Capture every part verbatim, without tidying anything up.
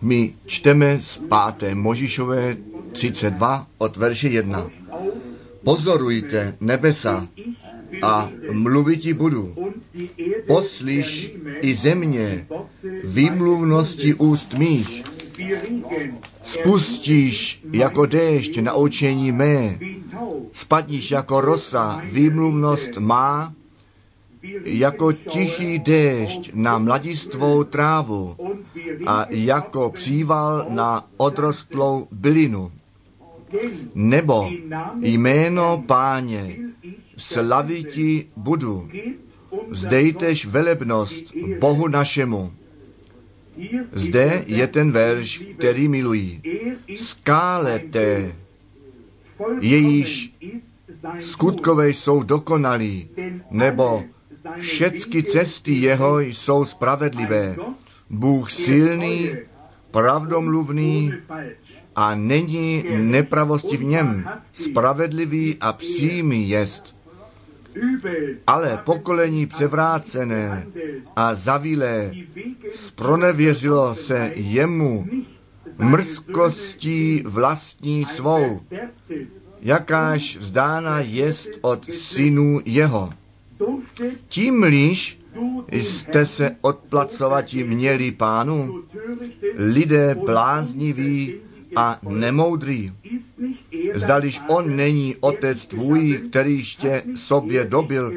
My čteme z páté Možišové třicet dva od verše jedna. Pozorujte nebesa a mluviti budu. Poslyš i země výmluvnosti úst mých. Spustíš jako déšť na učení mé. Spadníš jako rosa, výmluvnost má, jako tichý déšť na mladistvou trávu a jako příval na odrostlou bylinu. Nebo jméno Páně slaviti budu, vzdejtež velebnost Bohu našemu. Zde je ten verš, který milují. Skále té, jejíž skutkové jsou dokonalí, nebo všecky cesty jeho jsou spravedlivé. Bůh silný, pravdomluvný a není nepravosti v něm. Spravedlivý a přímý jest. Ale pokolení převrácené a zavilé spronevěřilo se jemu mrzkostí vlastní svou, jakáž vzdána jest od synů jeho. Tímliž jste se odplacovati měli Pánu, lidé blázniví a nemoudrý. Zdaliž on není otec tvůj, kterýž tě sobě dobil,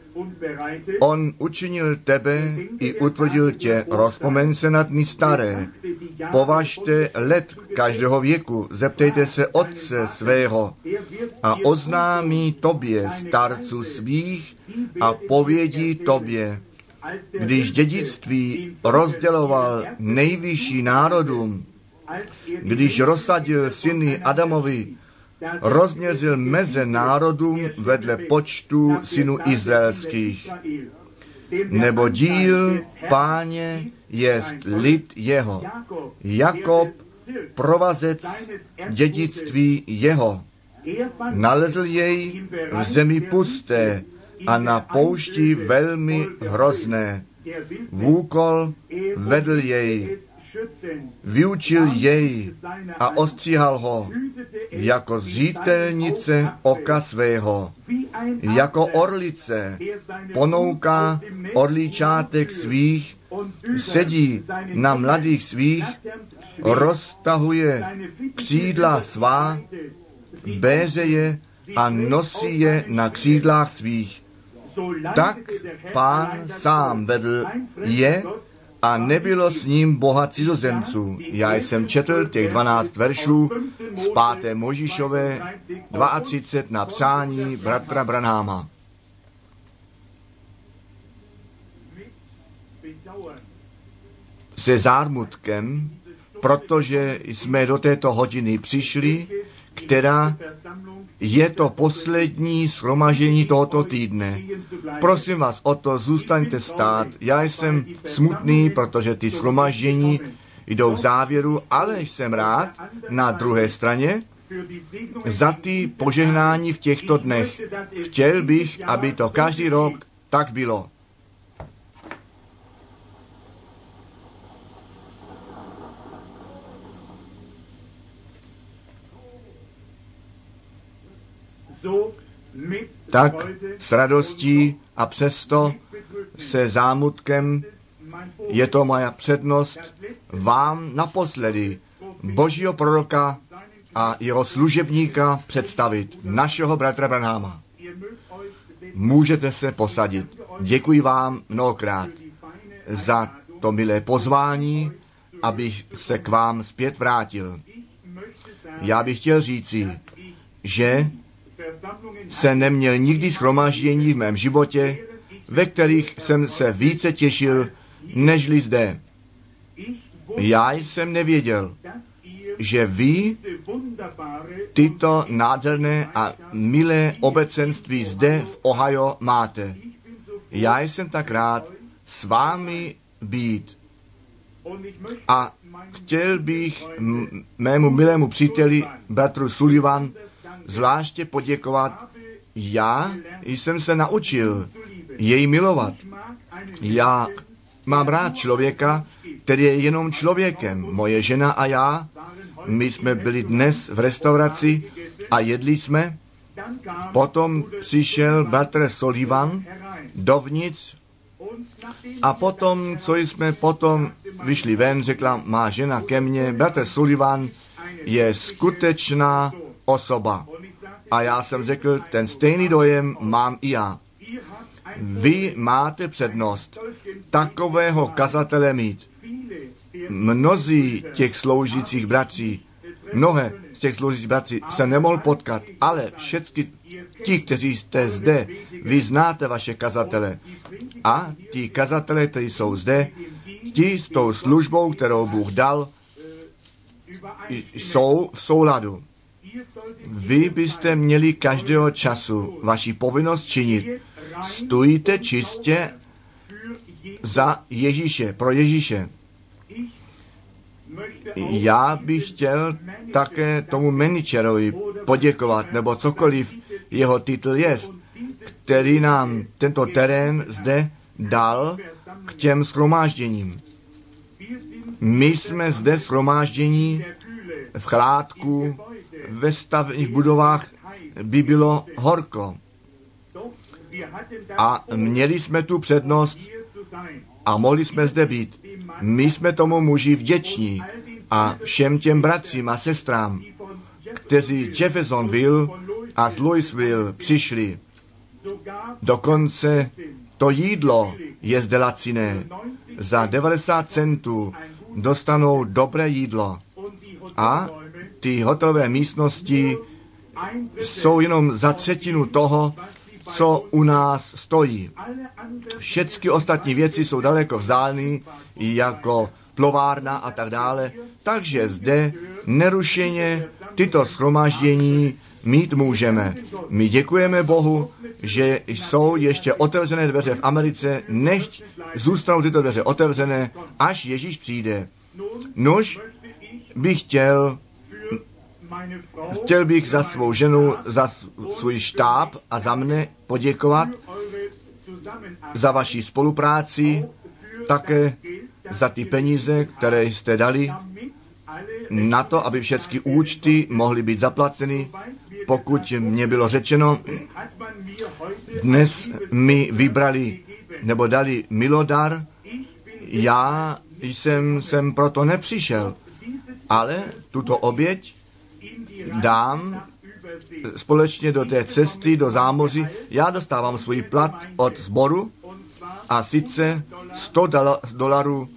on učinil tebe i utvrdil tě, rozpomeň se na dny staré. Považte let každého věku, zeptejte se otce svého a oznámí tobě starců svých a povědí tobě, když dědictví rozděloval nejvyšší národům, když rozsadil syny Adamovi, rozměřil meze národům vedle počtu synů izraelských. Nebo díl Páně jest lid jeho, Jakob provazec dědictví jeho. Nalezl jej v zemi pusté a na poušti velmi hrozné. Vůkol vedl jej, vyučil jej a ostříhal ho jako zřítelnice oka svého. Jako orlice ponouká orličátek svých, sedí na mladých svých, roztahuje křídla svá, béře je a nosí je na křídlách svých. Tak Pán sám vedl je a nebylo s ním boha cizozemců. Já jsem četl těch dvanáct veršů z páté Možišové třicet dva na přání bratra Branháma. Se zármutkem, protože jsme do této hodiny přišli, která je to poslední shromaždění tohoto týdne. Prosím vás o to, zůstaňte stát. Já jsem smutný, protože ty shromaždění jdou k závěru, ale jsem rád na druhé straně za ty požehnání v těchto dnech. Chtěl bych, aby to každý rok tak bylo. Tak s radostí a přesto se zámutkem je to moja přednost vám naposledy Božího proroka a jeho služebníka představit, našeho bratra Branháma. Můžete se posadit. Děkuji vám mnohokrát za to milé pozvání, abych se k vám zpět vrátil. Já bych chtěl říci, že se neměl nikdy shromáždění v mém životě, ve kterých jsem se více těšil, nežli zde. Já jsem nevěděl, že vy tyto nádherné a milé obecenství zde v Ohio máte. Já jsem tak rád s vámi být. A chtěl bych mému milému příteli, bratru Sullivan, zvláště poděkovat. Já jsem se naučil jej milovat. Já mám rád člověka, který je jenom člověkem. Moje žena a já, my jsme byli dnes v restauraci a jedli jsme. Potom přišel bratr Sullivan dovnitř a potom, co jsme potom vyšli ven, řekla má žena ke mně, bratr Sullivan je skutečná osoba. A já jsem řekl, ten stejný dojem mám i já. Vy máte přednost takového kazatele mít. Mnozí těch sloužících bratří, mnohé z těch sloužících bratří se nemohl potkat, ale všechny ti, kteří jste zde, vy znáte vaše kazatele. A ti kazatele, kteří jsou zde, ti s tou službou, kterou Bůh dal, jsou v souladu. Vy byste měli každého času vaši povinnost činit. Stojíte čistě za Ježíše, pro Ježíše. Já bych chtěl také tomu managerovi poděkovat, nebo cokoliv jeho titul je, který nám tento terén zde dal k těm shromážděním. My jsme zde shromáždění v chládku, ve stavních budovách by bylo horko. A měli jsme tu přednost a mohli jsme zde být. My jsme tomu muži vděční a všem těm bratřím a sestrám, kteří z Jeffersonville a z Louisville přišli. Dokonce to jídlo je zde laciné. Za devadesát centů dostanou dobré jídlo. A ty hotelové místnosti jsou jenom za třetinu toho, co u nás stojí. Všechny ostatní věci jsou daleko vzdálené, jako plovárna a tak dále. Takže zde nerušeně tyto shromáždění mít můžeme. My děkujeme Bohu, že jsou ještě otevřené dveře v Americe, nechť zůstanou tyto dveře otevřené, až Ježíš přijde. Nož bych chtěl, chtěl bych za svou ženu, za svůj štáb a za mne poděkovat za vaši spolupráci, také za ty peníze, které jste dali na to, aby všechny účty mohly být zaplaceny. Pokud mě bylo řečeno, dnes mi vybrali nebo dali milodar, já jsem sem proto nepřišel, ale tuto oběť dám společně do té cesty, do zámoří. Já dostávám svůj plat od sboru a sice sto dolarů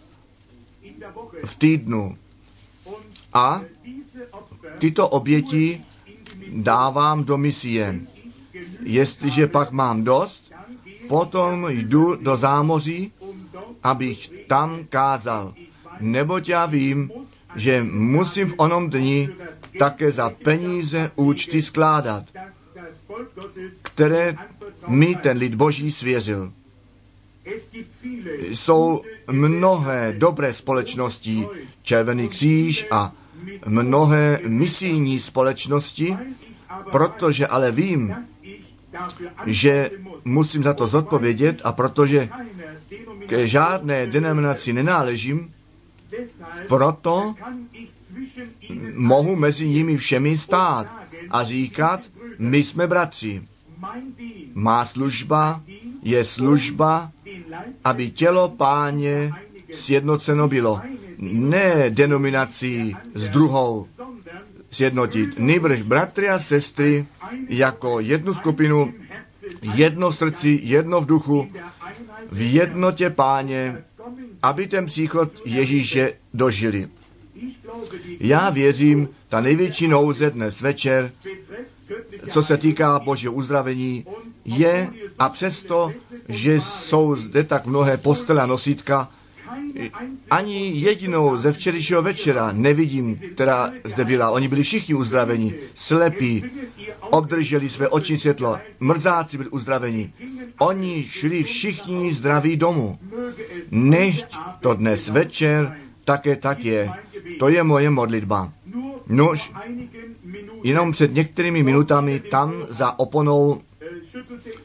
v týdnu. A tyto oběti dávám do misie. Jestliže pak mám dost, potom jdu do zámoří, abych tam kázal. Neboť já vím, že musím v onom dni také za peníze účty skládat, které mi ten lid Boží svěřil. Jsou mnohé dobré společnosti, Červený kříž a mnohé misijní společnosti, protože ale vím, že musím za to zodpovědět a protože k žádné denominaci nenáležím, proto mohu mezi nimi všemi stát a říkat, my jsme bratři. Má služba je služba, aby tělo Páně sjednoceno bylo. Ne denominací s druhou sjednotit. Nýbrž bratry a sestry jako jednu skupinu, jedno v srdci, jedno v duchu, v jednotě Páně, aby ten příchod Ježíše dožili. Já věřím, ta největší nouze dnes večer, co se týká Božího uzdravení, je, a přesto, že jsou zde tak mnohé postele a nosítka, ani jedinou ze včerejšího večera nevidím, která zde byla. Oni byli všichni uzdraveni, slepí, obdrželi své oční světlo, mrzáci byli uzdraveni. Oni šli všichni zdraví domů. Nechť to dnes večer také tak je. To je moje modlitba. Nož, jenom před některými minutami tam za oponou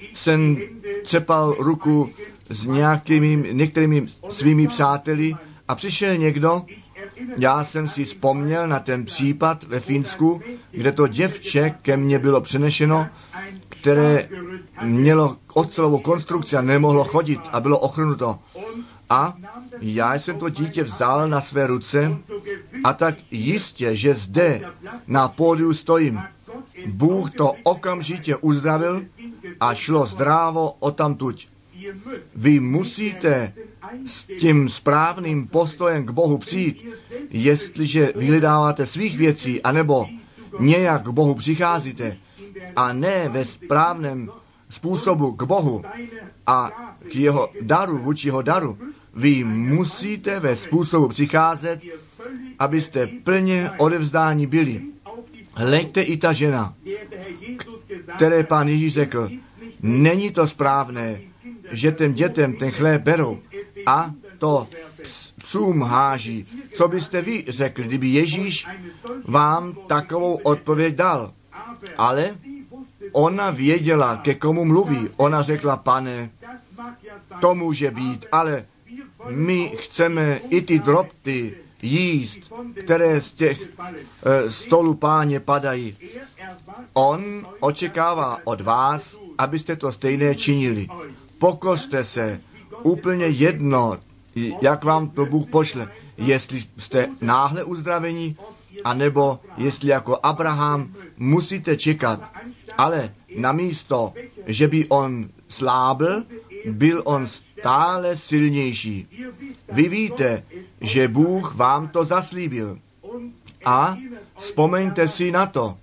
jsem třepal ruku s nějakými, některými svými přáteli A přišel někdo, já jsem si vzpomněl na ten případ ve Finsku, kde to děvče ke mně bylo přenešeno, které mělo ocelovou konstrukci a nemohlo chodit a bylo ochrnuto. A já jsem to dítě vzal na své ruce a tak jistě, že zde na pódiu stojím. Bůh to okamžitě uzdravil a šlo zdrávo odtamtuť. Vy musíte s tím správným postojem k Bohu přijít, jestliže vyhledáváte svých věcí, anebo nějak k Bohu přicházíte a ne ve správném způsobu k Bohu a k jeho daru, vůči jeho daru. Vy musíte ve způsobu přicházet, abyste plně odevzdáni byli. Hleďte i ta žena, které pán Ježíš řekl, není to správné, že těm dětem ten chléb berou a to psům háží. Co byste vy řekli, kdyby Ježíš vám takovou odpověď dal? Ale ona věděla, ke komu mluví. Ona řekla, pane, to může být, ale my chceme i ty drobty jíst, které z těch e, stolů páně padají. On očekává od vás, abyste to stejné činili. Pokořte se, úplně jedno, jak vám to Bůh pošle, jestli jste náhle uzdraveni, anebo jestli jako Abraham musíte čekat. Ale namísto, že by on slábl, byl on stále silnější. Vy víte, že Bůh vám to zaslíbil. A vzpomeňte si na to.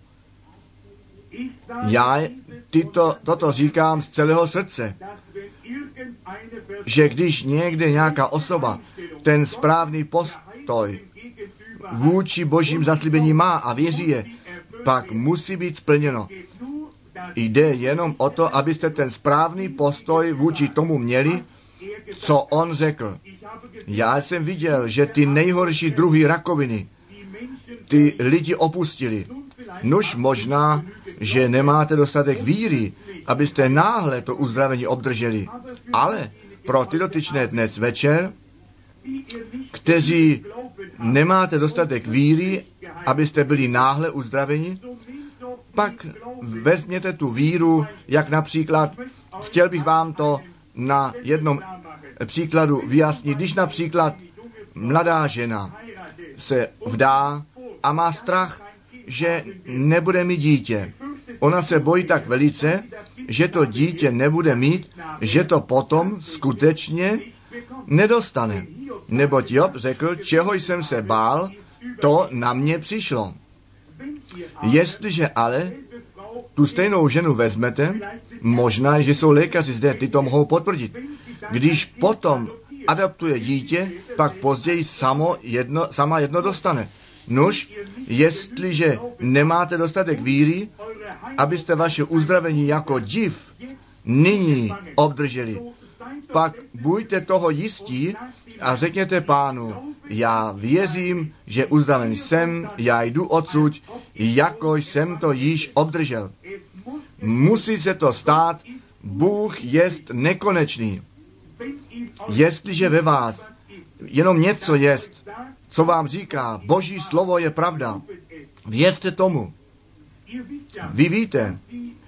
Já tyto, toto říkám z celého srdce, že když někde nějaká osoba ten správný postoj vůči božím zaslíbení má a věří je, pak musí být splněno. Jde jenom o to, abyste ten správný postoj vůči tomu měli, co on řekl. Já jsem viděl, že ty nejhorší druhy rakoviny ty lidi opustili. Nuž možná, že nemáte dostatek víry, abyste náhle to uzdravení obdrželi. Ale pro ty dotyčné dnes večer, kteří nemáte dostatek víry, abyste byli náhle uzdraveni, pak vezměte tu víru, jak například, chtěl bych vám to na jednom příkladu vyjasnit, když například mladá žena se vdá a má strach, že nebude mít dítě. Ona se bojí tak velice, že to dítě nebude mít, že to potom skutečně nedostane. Neboť Job řekl, čeho jsem se bál, to na mě přišlo. Jestliže ale tu stejnou ženu vezmete, možná, že jsou lékaři zde, ty to mohou potvrdit. Když potom adaptuje dítě, pak později samo jedno, sama jedno dostane. Nuž, jestliže nemáte dostatek víry, abyste vaše uzdravení jako div nyní obdrželi, pak buďte toho jistí a řekněte pánu, já věřím, že uzdraven jsem, já jdu odsud, jako jsem to již obdržel. Musí se to stát, Bůh jest nekonečný. Jestliže ve vás jenom něco jest, co vám říká, Boží slovo je pravda, věřte tomu. Vy víte,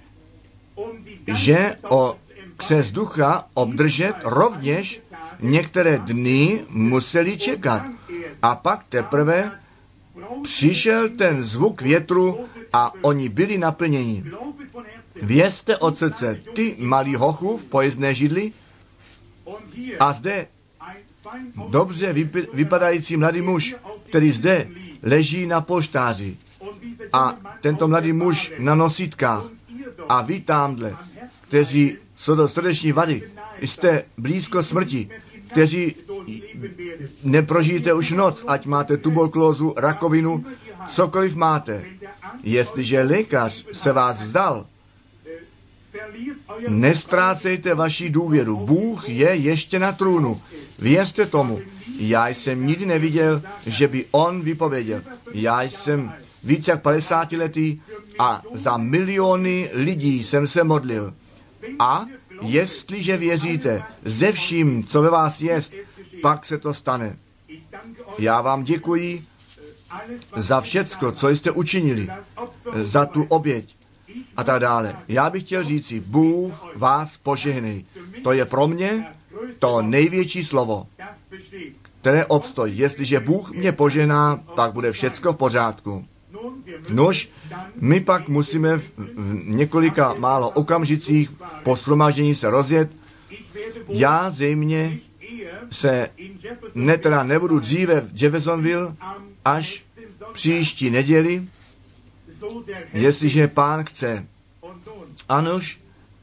že o křest ducha obdržet rovněž některé dny museli čekat. A pak teprve přišel ten zvuk větru a oni byli naplněni. Vězte od srdce, ty malý hochu v pojezdné židli a zde dobře vypadající mladý muž, který zde leží na polštáři a tento mladý muž na nosítkách a vy tamhle, kteří jsou do srdeční vady, jste blízko smrti, kteří neprožijete už noc, ať máte tuberkulózu, rakovinu, cokoliv máte. Jestliže lékař se vás vzdal, nestrácejte vaši důvěru. Bůh je ještě na trůnu. Věřte tomu. Já jsem nikdy neviděl, že by on vypověděl. Já jsem víc jak padesátiletý a za miliony lidí jsem se modlil. A jestliže věříte ze vším, co ve vás jest, pak se to stane. Já vám děkuji za všecko, co jste učinili, za tu oběť a tak dále. Já bych chtěl říci, Bůh vás požehnej. To je pro mě to největší slovo, které obstojí. Jestliže Bůh mě požehná, pak bude všecko v pořádku. Nož, my pak musíme v, v několika málo okamžicích po shromáždění se rozjet. Já zřejmě se ne, teda nebudu dříve v Jeffersonville až příští neděli, jestliže Pán chce. Anož,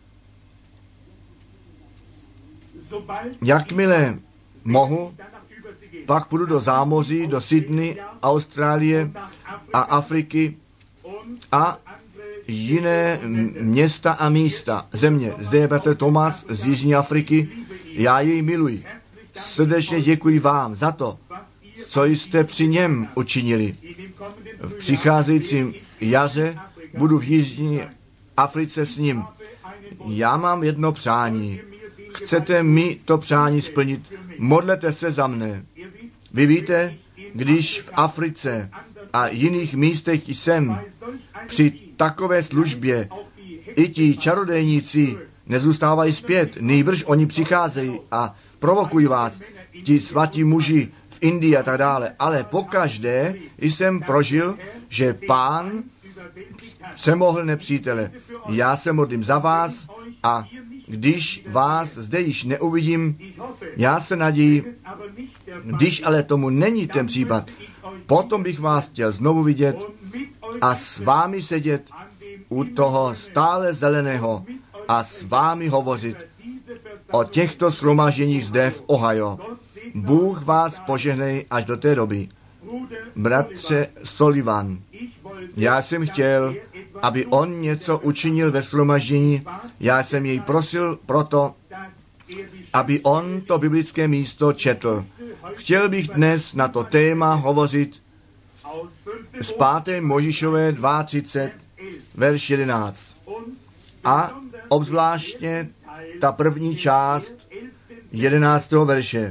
jakmile mohu, pak půjdu do zámoří, do Sydney, Austrálie a Afriky a jiné města a místa, země. Zde je bratr Tomas z Jižní Afriky, já jej miluji. Srdečně děkuji vám za to, co jste při něm učinili. V přicházejícím jaře budu v Jižní Africe s ním. Já mám jedno přání. Chcete mi to přání splnit? Modlete se za mne. Vy víte, když v Africe a jiných místech jsem při takové službě, i ti čarodejníci nezůstávají zpět, nejbrž oni přicházejí a provokují vás, ti svatí muži v Indii a tak dále. Ale pokaždé jsem prožil, že Pán přemohl nepřítele. Já se modlím za vás a když vás zde již neuvidím, já se naději, když ale tomu není ten případ, potom bych vás chtěl znovu vidět a s vámi sedět u toho stále zeleného a s vámi hovořit o těchto shromážděních zde v Ohio. Bůh vás požehnej až do té doby. Bratře Sullivan, já jsem chtěl, aby on něco učinil ve shromaždění. Já jsem jej prosil proto, aby on to biblické místo četl. Chtěl bych dnes na to téma hovořit z páté Mojžíšové třicet dva, verš jedenáct. A obzvláštně ta první část jedenáctého verše.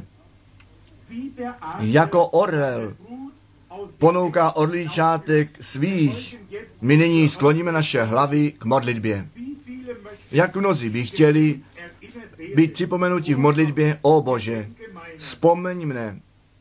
Jako orel ponouká orlíčátek svých, my nyní skloníme naše hlavy k modlitbě. Jak mnozí by chtěli být připomenuti v modlitbě, o Bože, vzpomeň mne.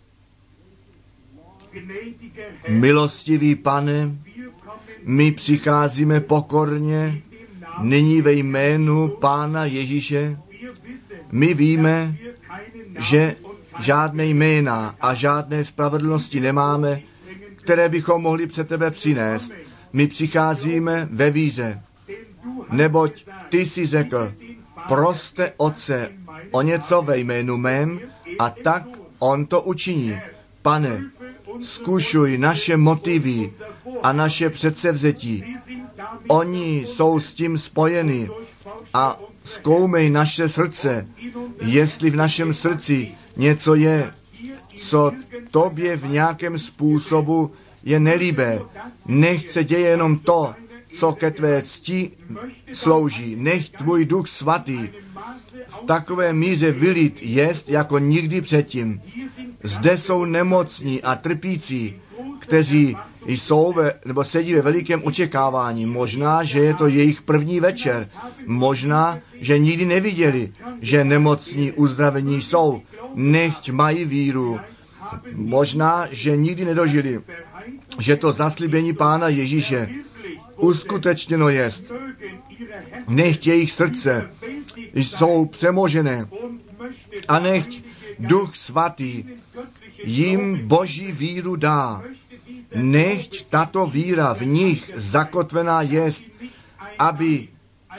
Milostivý Pane, my přicházíme pokorně, nyní ve jménu Pána Ježíše. My víme, že žádné jména a žádné spravedlnosti nemáme, které bychom mohli před tebe přinést. My přicházíme ve víře, neboť ty jsi řekl, proste Otce o něco ve jménu mém a tak on to učiní. Pane, zkušuj naše motivy a naše předsevzetí. Oni jsou s tím spojeni a zkoumej naše srdce, jestli v našem srdci něco je, co tobě v nějakém způsobu je nelíbé. Nechť se děje jenom to, co ke tvé cti slouží. Nechť tvůj Duch Svatý v takové míře vylit jest jako nikdy předtím. Zde jsou nemocní a trpící, kteří jsou ve, nebo sedí ve velikém očekávání. Možná, že je to jejich první večer. Možná, že nikdy neviděli, že nemocní uzdravení jsou. Nechť mají víru. Možná, že nikdy nedožili, že to zaslíbení Pána Ježíše uskutečněno jest. Nechť jejich srdce jsou přemožené a nechť Duch Svatý jim Boží víru dá. Nechť tato víra v nich zakotvená jest, aby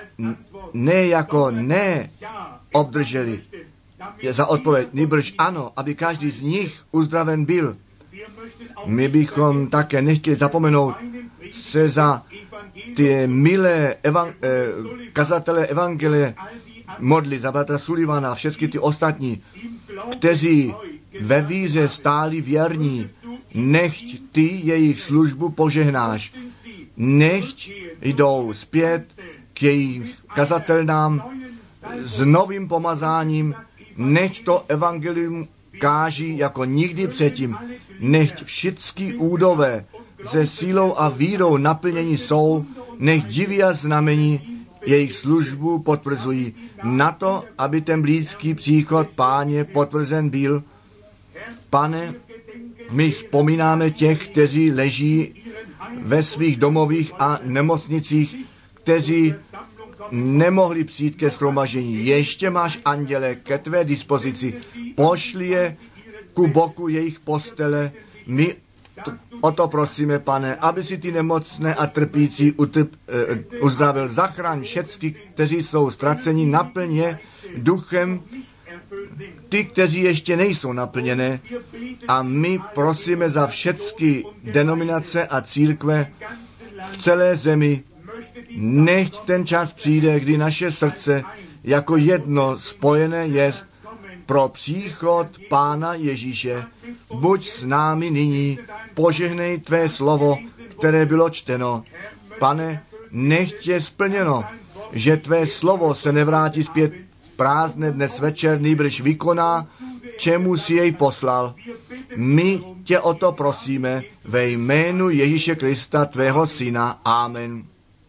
ne jako ne obdrželi je za odpověď, nýbrž ano, aby každý z nich uzdraven byl. My bychom také nechtěli zapomenout se za ty milé evan- eh, kazatele evangelie modlit, za bratra Sullivana a všechny ty ostatní, kteří ve víře stáli věrní. Nechť ty jejich službu požehnáš. Nechť jdou zpět k jejich kazatelnám s novým pomazáním. Nechť to evangelium káží jako nikdy předtím. Nechť všichni údové se sílou a vírou naplnění jsou, nech divy a znamení jejich službu potvrzují. Na to, aby ten blízký příchod Páně potvrzen byl. Pane, my vzpomínáme těch, kteří leží ve svých domovích a nemocnicích, kteří nemohli přijít ke shromaždění. Ještě máš anděle ke tvé dispozici. Pošli je ku boku jejich postele. My t- o to prosíme, Pane, aby si ty nemocné a trpící utrp, uh, uzdravil. Zachraň všecky, kteří jsou ztraceni, naplň je duchem, ty, kteří ještě nejsou naplněné. A my prosíme za všechny denominace a církve v celé zemi. Nechť ten čas přijde, kdy naše srdce jako jedno spojené jest pro příchod Pána Ježíše. Buď s námi nyní, požehnej tvé slovo, které bylo čteno. Pane, nechť je splněno, že tvé slovo se nevrátí zpět prázdné dnes večer, nýbrž vykoná, čemu si jej poslal. My tě o to prosíme ve jménu Ježíše Krista, tvého syna. Amen.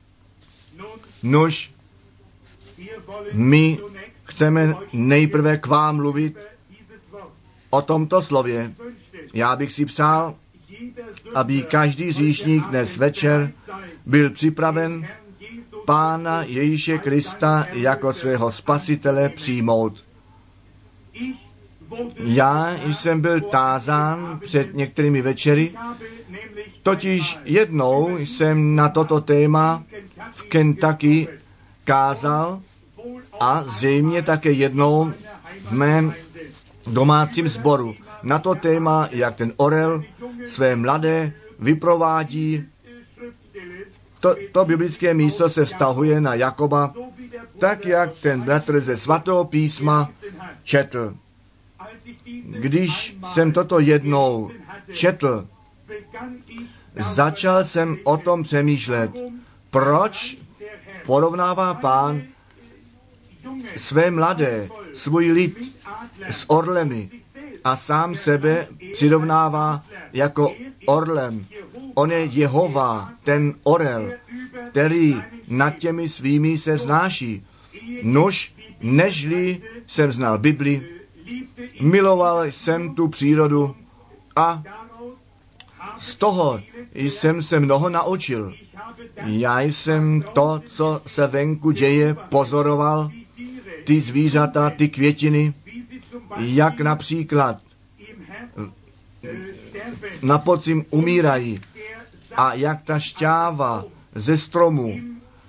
Nuž, my chceme nejprve k vám mluvit o tomto slově. Já bych si přál, aby každý hříšník dnes večer byl připraven Pána Ježíše Krista jako svého spasitele přijmout. Já jsem byl tázán před některými večery, totiž jednou jsem na toto téma v Kentucky kázal a zřejmě také jednou v mém domácím sboru. Na to téma, jak ten orel své mladé vyprovádí. To, to biblické místo se vztahuje na Jakoba, tak jak ten bratr ze svatého písma četl. Když jsem toto jednou četl, začal jsem o tom přemýšlet, proč porovnává Pán své mladé, svůj lid s orlemi a sám sebe přirovnává jako orlem. On je Jehova, ten orel, který nad těmi svými se vznáší. Nuž, nežli jsem znal Bibli, miloval jsem tu přírodu a z toho jsem se mnoho naučil. Já jsem to, co se venku děje, pozoroval, ty zvířata, ty květiny, jak například na podzim umírají a jak ta šťáva ze stromu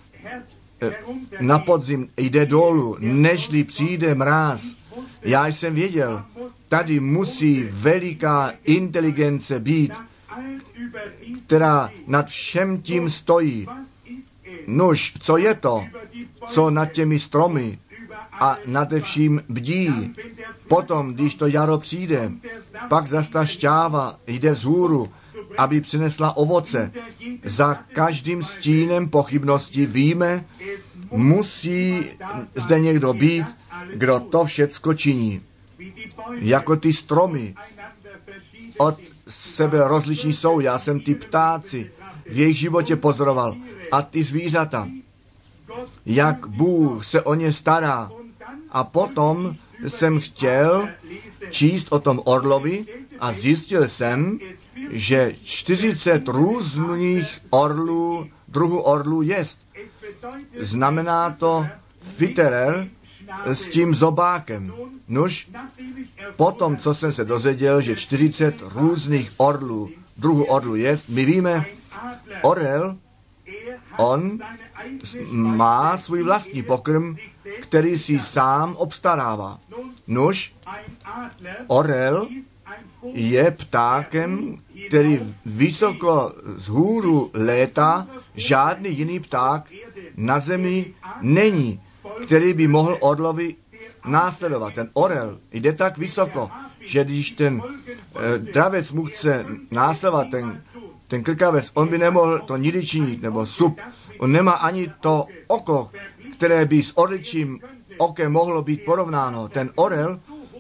na podzim jde dolů, nežli přijde mráz. Já jsem věděl, tady musí veliká inteligence být, která nad všem tím stojí. Nuž, co je to, co nad těmi stromy a nad vším bdí? Potom, když to jaro přijde, pak zas ta šťáva jde vzhůru, aby přinesla ovoce. Za každým stínem pochybnosti víme, musí zde někdo být, kdo to všecko činí. Jako ty stromy od sebe rozliční jsou. Já jsem ty ptáci v jejich životě pozoroval. A ty zvířata, jak Bůh se o ně stará. A potom jsem chtěl číst o tom orlovi a zjistil jsem, že čtyřicet různých orlů, druhů orlů jest. Znamená to Fitterer s tím zobákem. Nuž, potom, co jsem se dozvěděl, že čtyřicet různých orlů, druhů orlů jest, my víme, orel, on má svůj vlastní pokrm, který si sám obstarává. Nuž, orel je ptákem, který vysoko vzhůru létá, žádný jiný pták na zemi není, který by mohl orlovi následovat. Ten orel jde tak vysoko, že když ten eh, dravec mu chce následovat, ten, ten krkavec, on by nemohl to nikdy činit, nebo sup. On nemá ani to oko, které by s orličím okem mohlo být porovnáno. Ten orel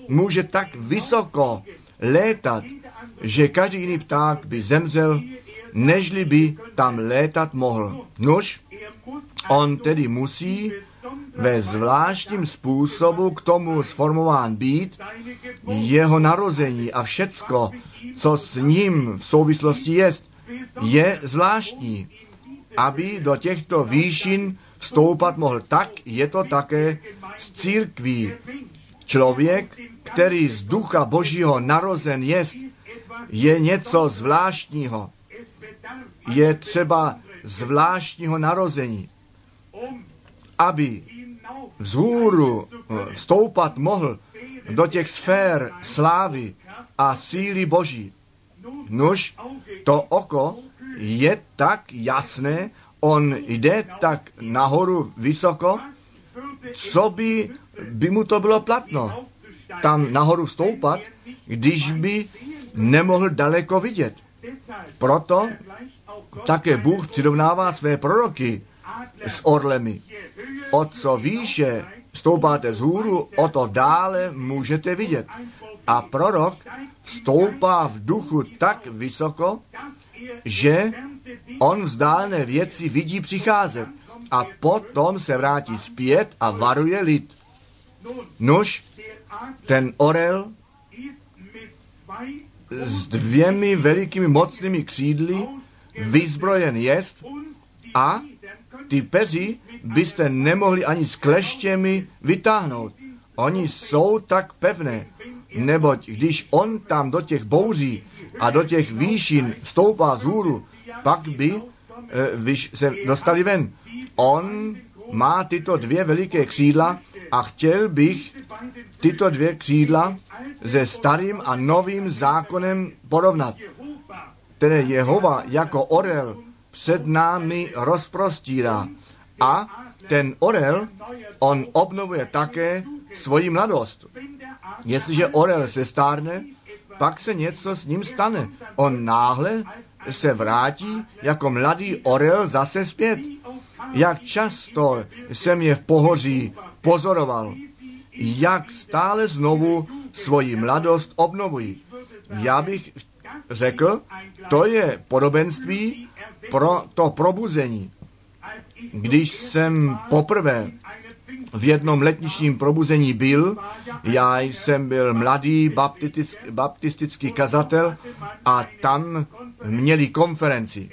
může tak vysoko létat, že každý jiný pták by zemřel, nežli by tam létat mohl. Nuž, on tedy musí ve zvláštním způsobu k tomu sformován být, jeho narození a všecko, co s ním v souvislosti jest, je zvláštní, aby do těchto výšin vstoupat mohl. Tak je to také s církví. Člověk, který z ducha Božího narozen jest, je něco zvláštního. Je třeba zvláštního narození, aby vzhůru vstoupat mohl do těch sfér slávy a síly Boží. Nuž, to oko je tak jasné, on jde tak nahoru vysoko, co by, by mu to bylo platno. Tam nahoru vstoupat, když by nemohl daleko vidět. Proto také Bůh přirovnává své proroky s orlemi. O co výše stoupáte vzhůru, o to dále můžete vidět. A prorok stoupá v duchu tak vysoko, že on vzdálené věci vidí přicházet a potom se vrátí zpět a varuje lid. Nuž, ten orel s dvěmi velikými mocnými křídly vyzbrojen jest a ty peři byste nemohli ani s kleštěmi vytáhnout. Oni jsou tak pevné, neboť když on tam do těch bouří a do těch výšin stoupá vzhůru, pak by e, se dostali ven. On má tyto dvě veliké křídla a chtěl bych tyto dvě křídla se starým a novým zákonem porovnat, které Jehova jako orel před námi rozprostírá. A ten orel, on obnovuje také svoji mladost. Jestliže orel se stárne, pak se něco s ním stane. On náhle se vrátí jako mladý orel zase zpět. Jak často jsem je v pohoří pozoroval, jak stále znovu svoji mladost obnovují. Já bych řekl, to je podobenství pro to probuzení. Když jsem poprvé v jednom letničním probuzení byl, já jsem byl mladý baptistický, baptistický kazatel a tam měli konferenci.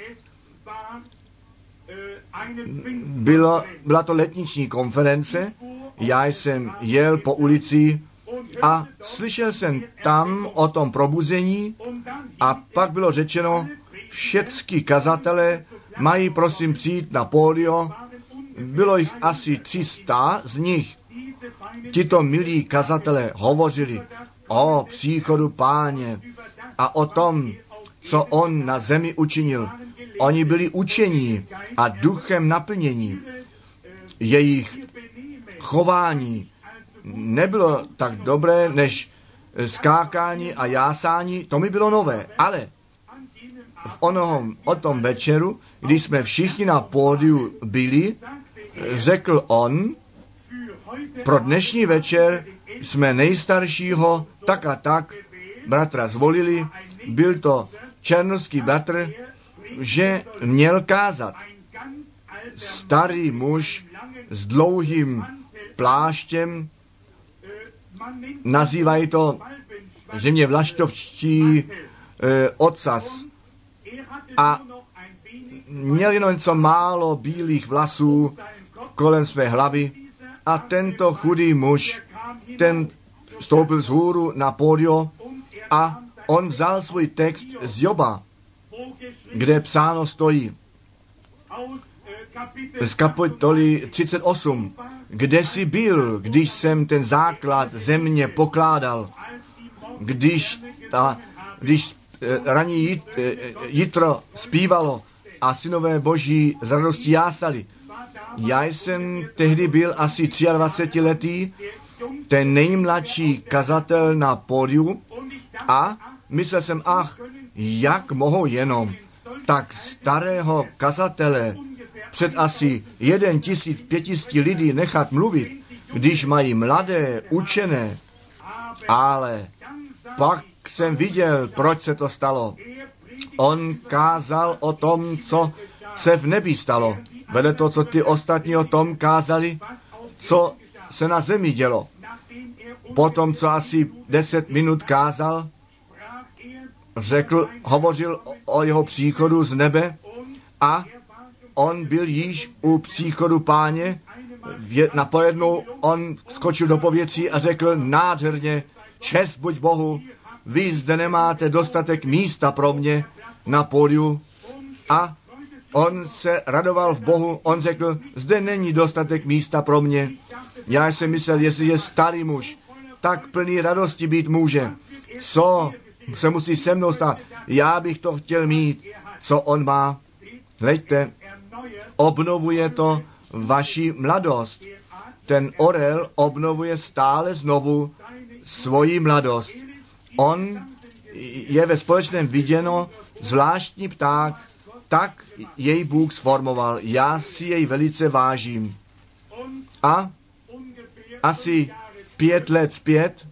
Bylo, byla to letniční konference, já jsem jel po ulici a slyšel jsem tam o tom probuzení a pak bylo řečeno, všetky kazatelé mají prosím přijít na pódio. Bylo jich asi tři sta z nich. Tito milí kazatelé hovořili o příchodu Páně a o tom, co on na zemi učinil. Oni byli učení a duchem naplnění. Jejich chování nebylo tak dobré, než skákání a jásání, to mi bylo nové, ale v onohom, o tom večeru, když jsme všichni na pódiu byli, řekl on, pro dnešní večer jsme nejstaršího tak a tak bratra zvolili, byl to černovský bratr, že měl kázat. Starý muž s dlouhým pláštěm, nazývají to, že mě vlaštovčtí e, ocas. A měl jenom něco málo bílých vlasů kolem své hlavy a tento chudý muž, ten stoupil z hůru na pódio a on vzal svůj text z Joba, kde psáno stojí z kapitoly třicet osm. Kde jsi byl, když jsem ten základ země pokládal, když, ta, když ranní jit, jitro zpívalo a synové boží z radosti jásali. Já jsem tehdy byl asi dvacet letý, ten nejmladší kazatel na pódiu a myslel jsem, ach, jak mohou jenom tak starého kazatele před asi tisíc pět set lidí nechat mluvit, když mají mladé, učené Ale pak jsem viděl, proč se to stalo. On kázal o tom, co se v nebi stalo. Vedle toho, co ty ostatní o tom kázali, co se na zemi dělo. Potom, co asi deset minut kázal, řekl, hovořil o jeho příchodu z nebe a on byl již u příchodu Páně. Napojednou on skočil do povětří a řekl nádherně, čest buď Bohu, vy zde nemáte dostatek místa pro mě na pódiu. A on se radoval v Bohu, on řekl, zde není dostatek místa pro mě. Já jsem myslel, jestliže starý muž tak plný radosti být může, co se musí se mnou stát, já bych to chtěl mít, co on má. Hleďte, obnovuje to vaši mladost. Ten orel obnovuje stále znovu svoji mladost. On je ve společném viděno zvláštní pták, tak jej Bůh sformoval. Já si jej velice vážím. A asi pět let zpět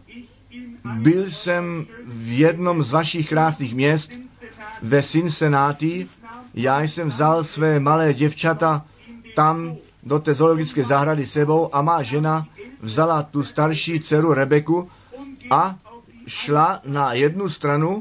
byl jsem v jednom z vašich krásných měst ve Cincinnati. Já jsem vzal své malé děvčata tam do té zoologické zahrady sebou a má žena vzala tu starší dceru Rebeku a šla na jednu stranu.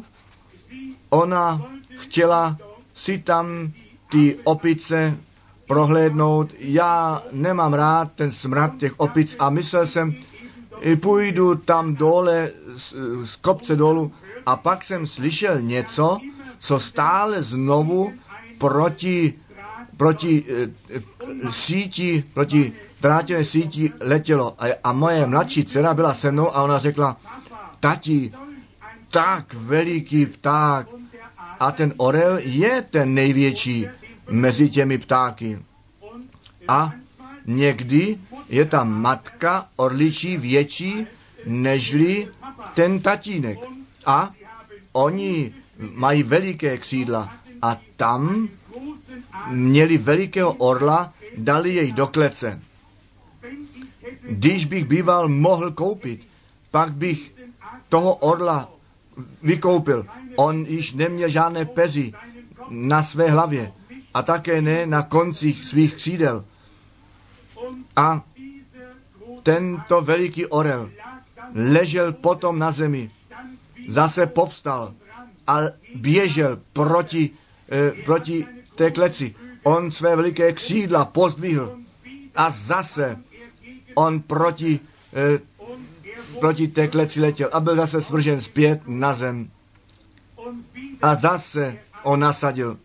Ona chtěla si tam ty opice prohlédnout. Já nemám rád ten smrad těch opic a myslel jsem, půjdu tam dole z, z kopce dolů a pak jsem slyšel něco, co stále znovu proti, proti e, e, síti, proti drátěné síti letělo. A, a moje mladší dcera byla se mnou a ona řekla, tati, tak veliký pták. A ten orel je ten největší mezi těmi ptáky. A někdy je ta matka orličí větší nežli ten tatínek. A oni mají veliké křídla. A tam měli velikého orla, dali jej do klece. Když bych býval mohl koupit, pak bych toho orla vykoupil. On již neměl žádné peři na své hlavě a také ne na koncích svých křídel. A tento veliký orel ležel potom na zemi, zase povstal a běžel proti, eh, proti té kleci. On své veliké křídla pozdvihl a zase on proti, eh, proti té kleci letěl a byl zase svržen zpět na zem. A zase on nasadil.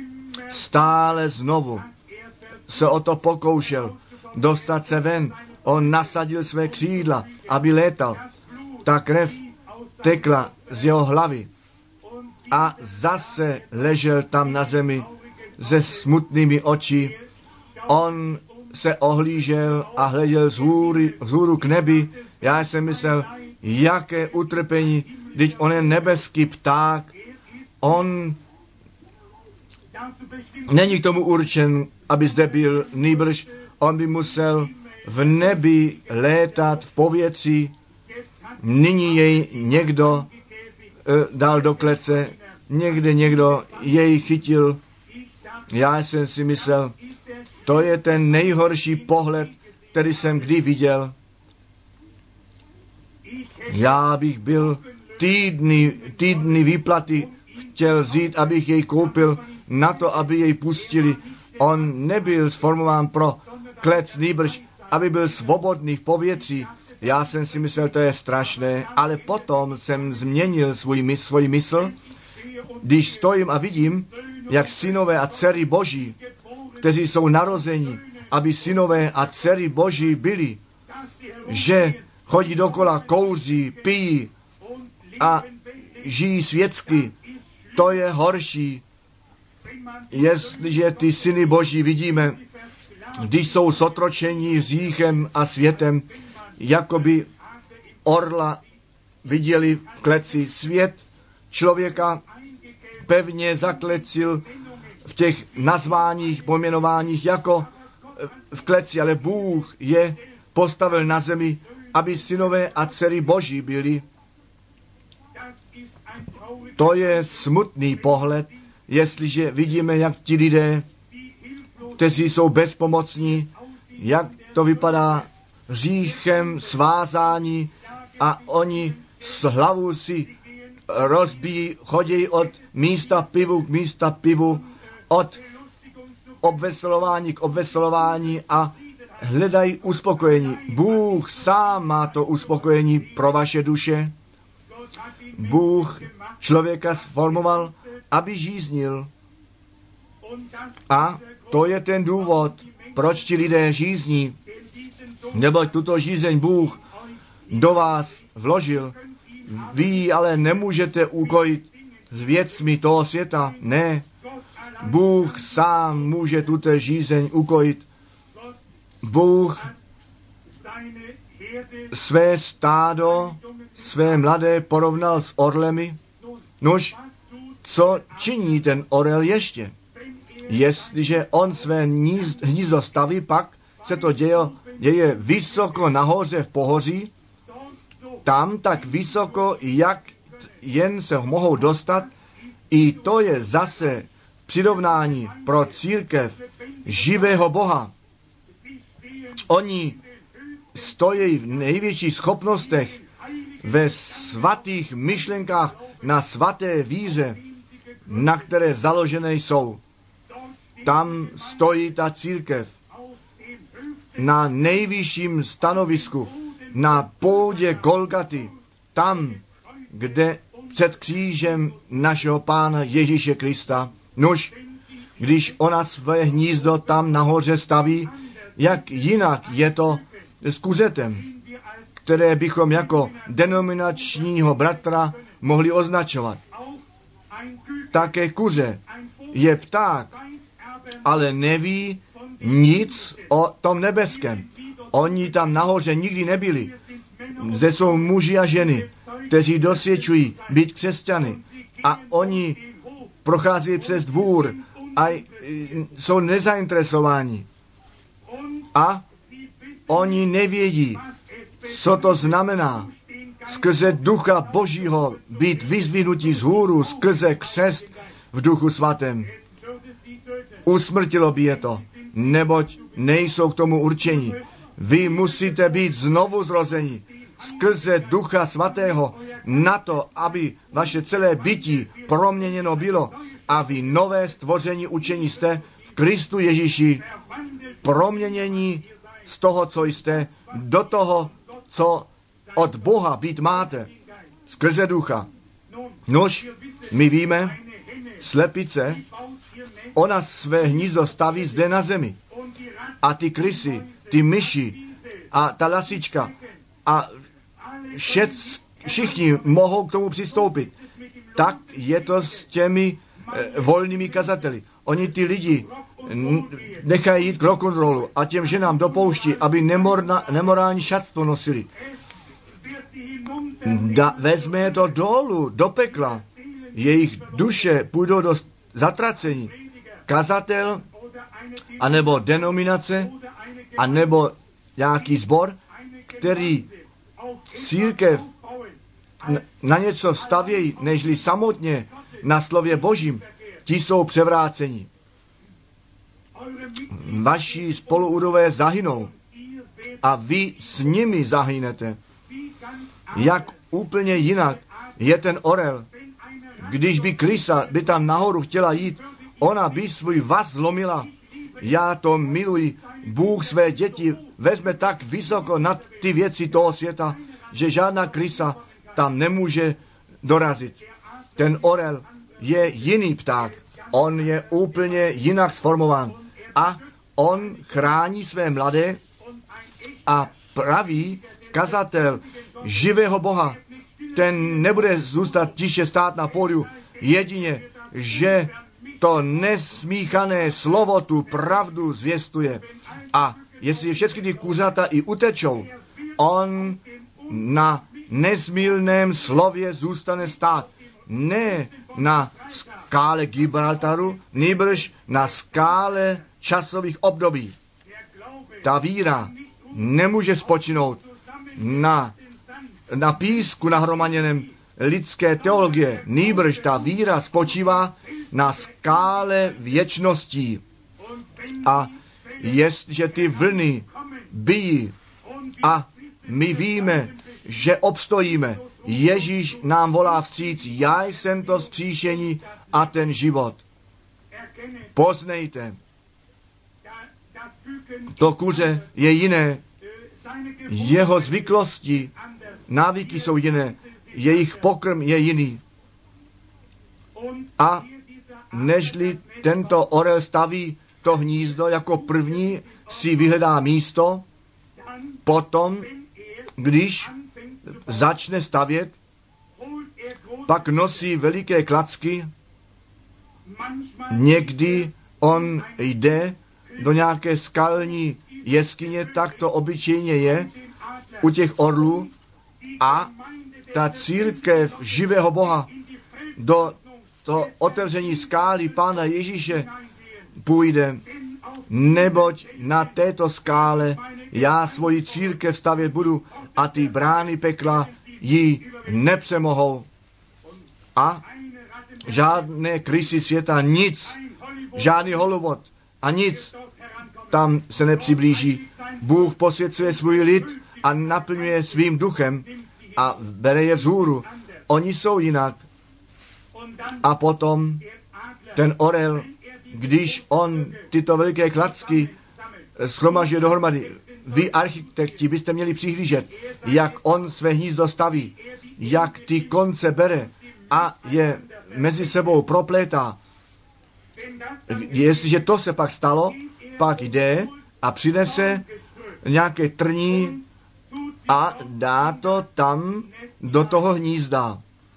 Stále znovu se o to pokoušel dostat se ven. On nasadil své křídla, aby létal. Ta krev tekla z jeho hlavy. A zase ležel tam na zemi se smutnými oči. On se ohlížel a hleděl z hůry, z hůru k nebi. Já jsem myslel, jaké utrpení, vždyť on je nebeský pták. On není k tomu určen, aby zde byl, nýbrž on by musel v nebi létat v povětří. Nyní jej někdo e, dal do klece, někde někdo jej chytil. Já jsem si myslel, to je ten nejhorší pohled, který jsem kdy viděl. Já bych byl týdny, týdny výplaty chtěl vzít, abych jej koupil na to, aby jej pustili. On nebyl sformován pro klec, nýbrž, aby byl svobodný v povětří. Já jsem si myslel, to je strašné, ale potom jsem změnil svůj mysl, svůj mysl, když stojím a vidím, jak synové a dcery Boží, kteří jsou narozeni, aby synové a dcery Boží byli, že chodí dokola, kouří, pijí a žijí světsky. To je horší, jestliže ty syny Boží vidíme, když jsou zotročení hříchem a světem, jakoby orla viděli v kleci. Svět člověka pevně zaklecil v těch nazváních, pojmenováních jako v kleci, ale Bůh je postavil na zemi aby synové a dcery Boží byli. To je smutný pohled, jestliže vidíme, jak ti lidé, kteří jsou bezpomocní, jak to vypadá hříchem svázání a oni s hlavou si rozbíjí, chodí od místa pivu k místa pivu, od obveselování k obveselování a hledají uspokojení. Bůh sám má to uspokojení pro vaše duše. Bůh člověka sformoval, aby žíznil. A to je ten důvod, proč ti lidé žízní. Neboť tuto žízeň Bůh do vás vložil. Vy ji ale nemůžete ukojit s věcmi toho světa. Ne. Bůh sám může tuto žízeň ukojit. Bůh své stádo, své mladé porovnal s orlemi. Nož, co činí ten orel ještě? Jestliže on své hnízdo staví, pak se to děje, děje vysoko nahoře v pohoří, tam tak vysoko, jak jen se mohou dostat, i to je zase přirovnání pro církev živého Boha. Oni stojí v největších schopnostech, ve svatých myšlenkách na svaté víře, na které založené jsou. Tam stojí ta církev na nejvyšším stanovisku, na půdě Golgaty, tam, kde před křížem našeho Pána Ježíše Krista. Nož, když ona své hnízdo tam nahoře staví, jak jinak je to s kuřetem, které bychom jako denominačního bratra mohli označovat. Také kuře je pták, ale neví nic o tom nebeském. Oni tam nahoře nikdy nebyli. Zde jsou muži a ženy, kteří dosvědčují být křesťany a oni prochází přes dvůr a jsou nezainteresováni. A oni nevědí, co to znamená skrze Ducha Božího být vyzvihnutí z hůru, skrze křest v Duchu Svatém. Usmrtilo by je to, neboť nejsou k tomu určení. Vy musíte být znovu zrozeni skrze Ducha Svatého na to, aby vaše celé bytí proměněno bylo a vy nové stvoření učení jste v Kristu Ježíši. Proměnění z toho, co jste, do toho, co od Boha být máte, skrze Ducha. Nož, my víme, slepice, ona své hnízdo staví zde na zemi. A ty krysy, ty myši a ta lasička a všec, všichni mohou k tomu přistoupit. Tak je to s těmi eh, volnými kazateli. Oni ty lidi nechají jít k rock'n'rollu a těm ženám dopouští, aby nemorna, nemorální šatstvo nosili. Da, vezme je to dolů, do pekla. Jejich duše půjdou do zatracení. Kazatel, anebo denominace, anebo nějaký sbor, který církev na něco stavějí, nežli samotně na slově Božím, ti jsou převráceni. Vaši spoluudové zahynou a vy s nimi zahynete. Jak úplně jinak je ten orel. Když by krysa by tam nahoru chtěla jít, ona by svůj vaz zlomila. Já to miluji. Bůh své děti vezme tak vysoko nad ty věci toho světa, že žádná krysa tam nemůže dorazit. Ten orel je jiný pták. On je úplně jinak sformován. A on chrání své mladé a pravý kazatel živého Boha, ten nebude zůstat tiše stát na pódiu, jedině, že to nesmíchané slovo tu pravdu zvěstuje. A jestli všechny ty kuřata i utečou, on na nezmylném slově zůstane stát. Ne na skále Gibraltaru, nýbrž na skále časových období. Ta víra nemůže spočinout na, na písku nahromaděném lidské teologie. Nýbrž ta víra spočívá na skále věčností. A jestliže ty vlny bijí a my víme, že obstojíme, Ježíš nám volá vstříc, já jsem to vzkříšení a ten život. Poznejte, to kuře je jiné, jeho zvyklosti, návyky jsou jiné, jejich pokrm je jiný. A nežli tento orel staví to hnízdo jako první, si vyhledá místo, potom, když začne stavět, pak nosí veliké klacky, někdy on jde do nějaké skalní jeskyně, tak to obyčejně je u těch orlů, a ta církev živého Boha do to otevření skály Pána Ježíše půjde, neboť na této skále já svoji církev stavět budu a ty brány pekla ji nepřemohou. A žádné krysy světa, nic, žádný holovod a nic tam se nepřiblíží. Bůh posvěcuje svůj lid a naplňuje svým duchem a bere je vzhůru. Oni jsou jinak. A potom ten orel, když on tyto veliké klacky shromažuje dohromady, vy architekti byste měli přihlížet, jak on své hnízdo staví, jak ty konce bere a je mezi sebou proplétá. Jestliže to se pak stalo, pak jde a přinese nějaké trní a dá to tam do toho hnízda.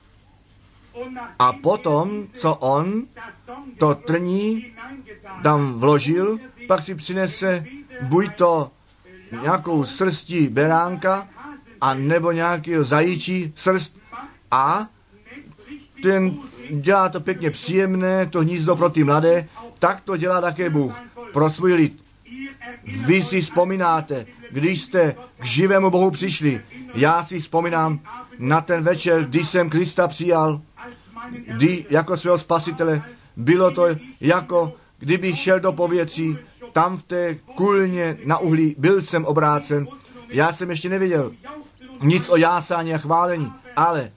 A potom, co on to trní tam vložil, pak si přinese buď to nějakou srstí beránka, a nebo nějakého zajíčí srst, a ten dělá to pěkně příjemné, to hnízdo pro ty mladé, tak to dělá také Bůh pro svůj lid. Vy si vzpomínáte, když jste k živému Bohu přišli. Já si vzpomínám na ten večer, když jsem Krista přijal, kdy jako svého spasitele. Bylo to jako, kdybych šel do povětří, tam v té kulně na uhlí, byl jsem obrácen. Já jsem ještě nevěděl nic o jásání a chválení, ale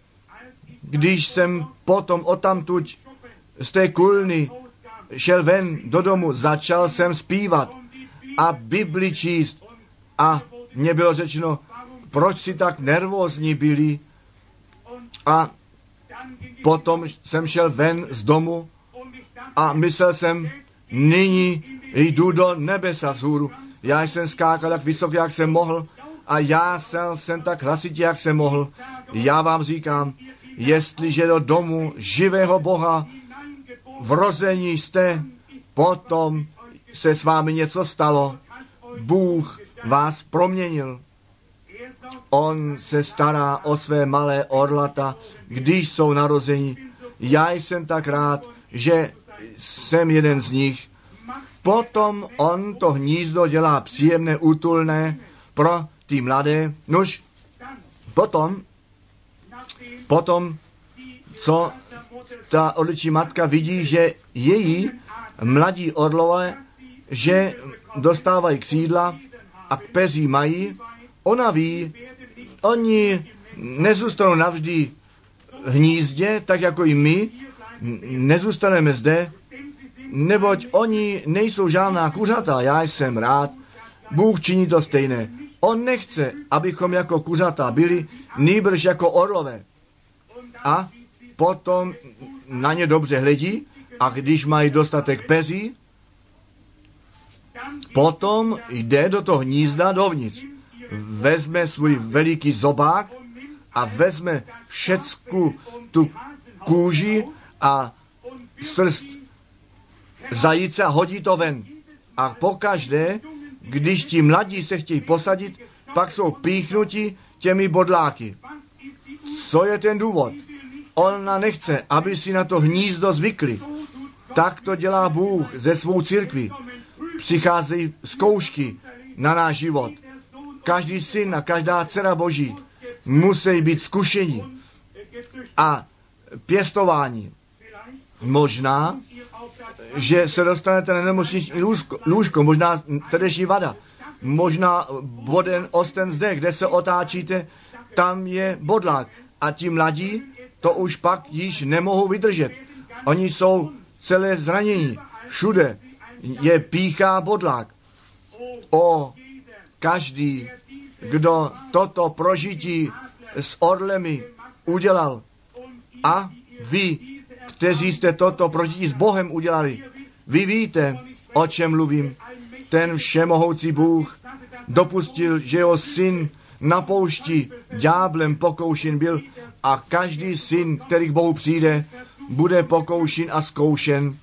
když jsem potom odtamtuť z té kulny šel ven do domu, začal jsem zpívat a Bibli číst a mně bylo řečeno, proč si tak nervózní byli, a potom jsem šel ven z domu a myslel jsem, nyní jdu do nebesa vzhůru. Já jsem skákal tak vysoko, jak jsem mohl, a já jsem tak hlasitě, jak jsem mohl. Já vám říkám, jestliže do domu živého Boha vrození jste, potom se s vámi něco stalo. Bůh vás proměnil. On se stará o své malé orlata, když jsou narozeni. Já jsem tak rád, že jsem jeden z nich. Potom on to hnízdo dělá příjemné, útulné pro ty mladé. Nož, potom, potom, co ta orličí matka vidí, že její mladí orlové, že dostávají křídla a peří mají, ona ví, oni nezůstanou navždy v hnízdě, tak jako i my, nezůstaneme zde, neboť oni nejsou žádná kuřata. Já jsem rád, Bůh činí to stejné. On nechce, abychom jako kuřata byli, nýbrž jako orlové. A potom na ně dobře hledí, a když mají dostatek peří, potom jde do toho hnízda dovnitř. Vezme svůj veliký zobák a vezme všecku tu kůži a srst zajíce a hodí to ven. A pokaždé, když ti mladí se chtějí posadit, pak jsou píchnuti těmi bodláky. Co je ten důvod? Ona nechce, aby si na to hnízdo zvykli. Tak to dělá Bůh ze svou církví. Přicházejí zkoušky na náš život. každý syn a každá dcera Boží musí být zkušení a pěstování. Možná, že se dostanete na nemocniční lůžko, lůžko, možná srdeční vada, možná boden osten zde, kde se otáčíte, tam je bodlák. A ti mladí to už pak již nemohou vydržet. Oni jsou celé zranění. Všude je píchá bodlák. O, každý, kdo toto prožití s orlemi udělal a vy, kteří jste toto prožití s Bohem udělali, vy víte, o čem mluvím. Ten všemohoucí Bůh dopustil, že jeho syn na poušti ďáblem pokoušen byl a každý syn, který k Bohu přijde, bude pokoušen a zkoušen.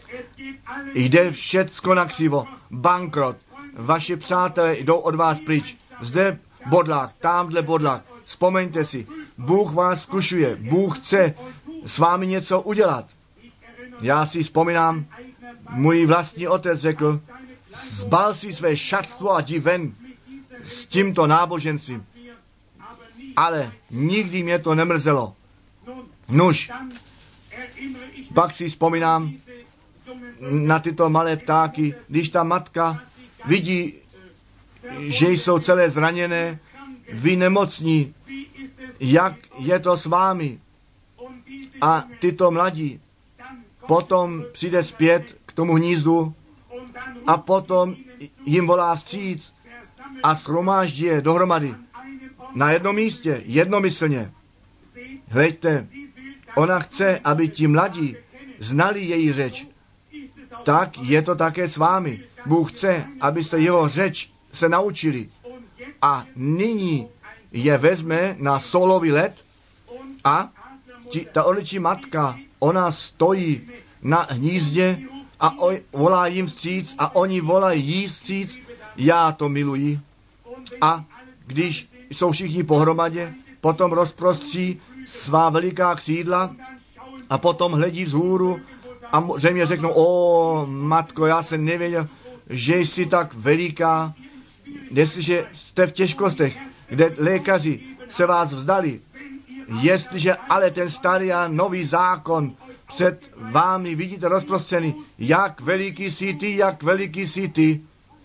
Jde všecko na křivo. Bankrot. Vaši přátelé jdou od vás pryč. Zde bodlák, tamhle bodlák. Vzpomeňte si, Bůh vás zkušuje. Bůh chce s vámi něco udělat. Já si vzpomínám, můj vlastní otec řekl, zbal si své šatstvo a jdi ven s tímto náboženstvím. Ale nikdy mě to nemrzelo. Nuž, pak si vzpomínám na tyto malé ptáky, když ta matka vidí, že jsou celé zraněné, vy nemocní, jak je to s vámi. A tyto mladí potom přijde zpět k tomu hnízdu a potom jim volá vstříc a shromáždí je dohromady. Na jednom místě, jednomyslně. Hleďte, ona chce, aby ti mladí znali její řeč. Tak je to také s vámi. Bůh chce, abyste jeho řeč se naučili. A nyní je vezme na solový let a ti, ta orličí matka, ona stojí na hnízdě a oj, volá jim vstříc a oni volají jí vstříc. Já to miluji. A když jsou všichni pohromadě, potom rozprostří svá veliká křídla a potom hledí vzhůru a zřejmě řeknou, o matko, já jsem nevěděl, že jsi tak veliká, jestliže jste v těžkostech, kde lékaři se vás vzdali, jestliže ale ten starý a nový zákon před vámi vidíte rozprostřený, jak veliký jsi ty, jak veliký jsi ty.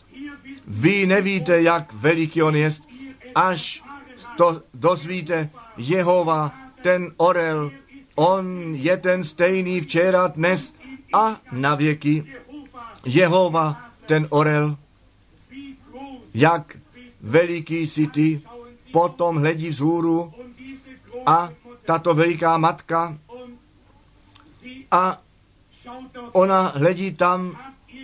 Vy nevíte, jak veliký on je, až to dozvíte, Jehova, ten orel, on je ten stejný včera, dnes a na věky. Jehova, ten orel, jak veliký jsi ty, potom hledí vzhůru a tato veliká matka a ona hledí tam,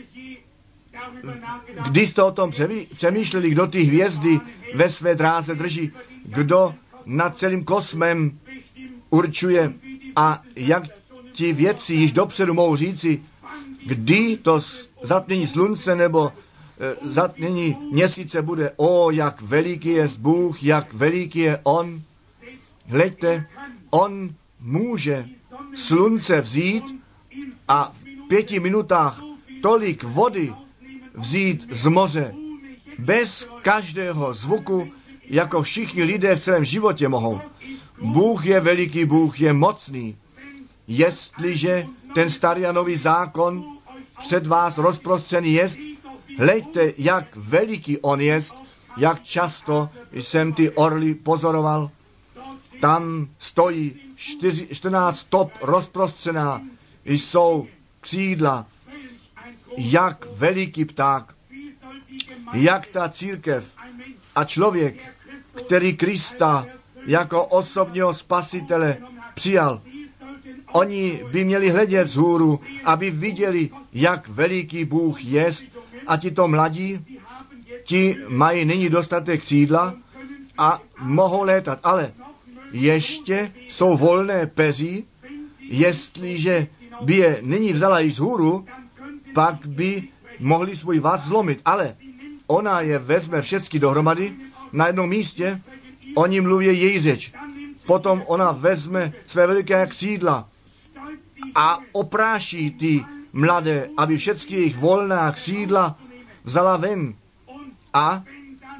když jste o tom přemýšleli, kdo ty hvězdy ve své dráze drží, kdo nad celým kosmem určuje a jak ti vědci již dopředu mohou říci, kdy to zatmění slunce nebo e, zatmění měsíce bude. O, jak veliký je Bůh, jak veliký je on. Hleďte, on může slunce vzít a v pěti minutách tolik vody vzít z moře bez každého zvuku, jako všichni lidé v celém životě mohou. Bůh je veliký, Bůh je mocný. Jestliže ten starý a nový zákon před vás rozprostřený jest, hleďte, jak veliký on jest, jak často jsem ty orly pozoroval. Tam stojí čtyři, čtrnáct top rozprostřená, jsou křídla, jak veliký pták, jak ta církev a člověk, který Krista jako osobního spasitele přijal. Oni by měli hledět vzhůru, aby viděli, jak veliký Bůh jest. A tito mladí, ti mají nyní dostatek křídla a mohou létat. Ale ještě jsou volné peří, jestliže by je nyní vzala již vzhůru, pak by mohli svůj vaz zlomit. Ale ona je vezme všecky dohromady na jednom místě, oni mluví její řeč. Potom ona vezme své veliké křídla a opráší ty mladé, aby všechny jejich volná křídla vzala ven. A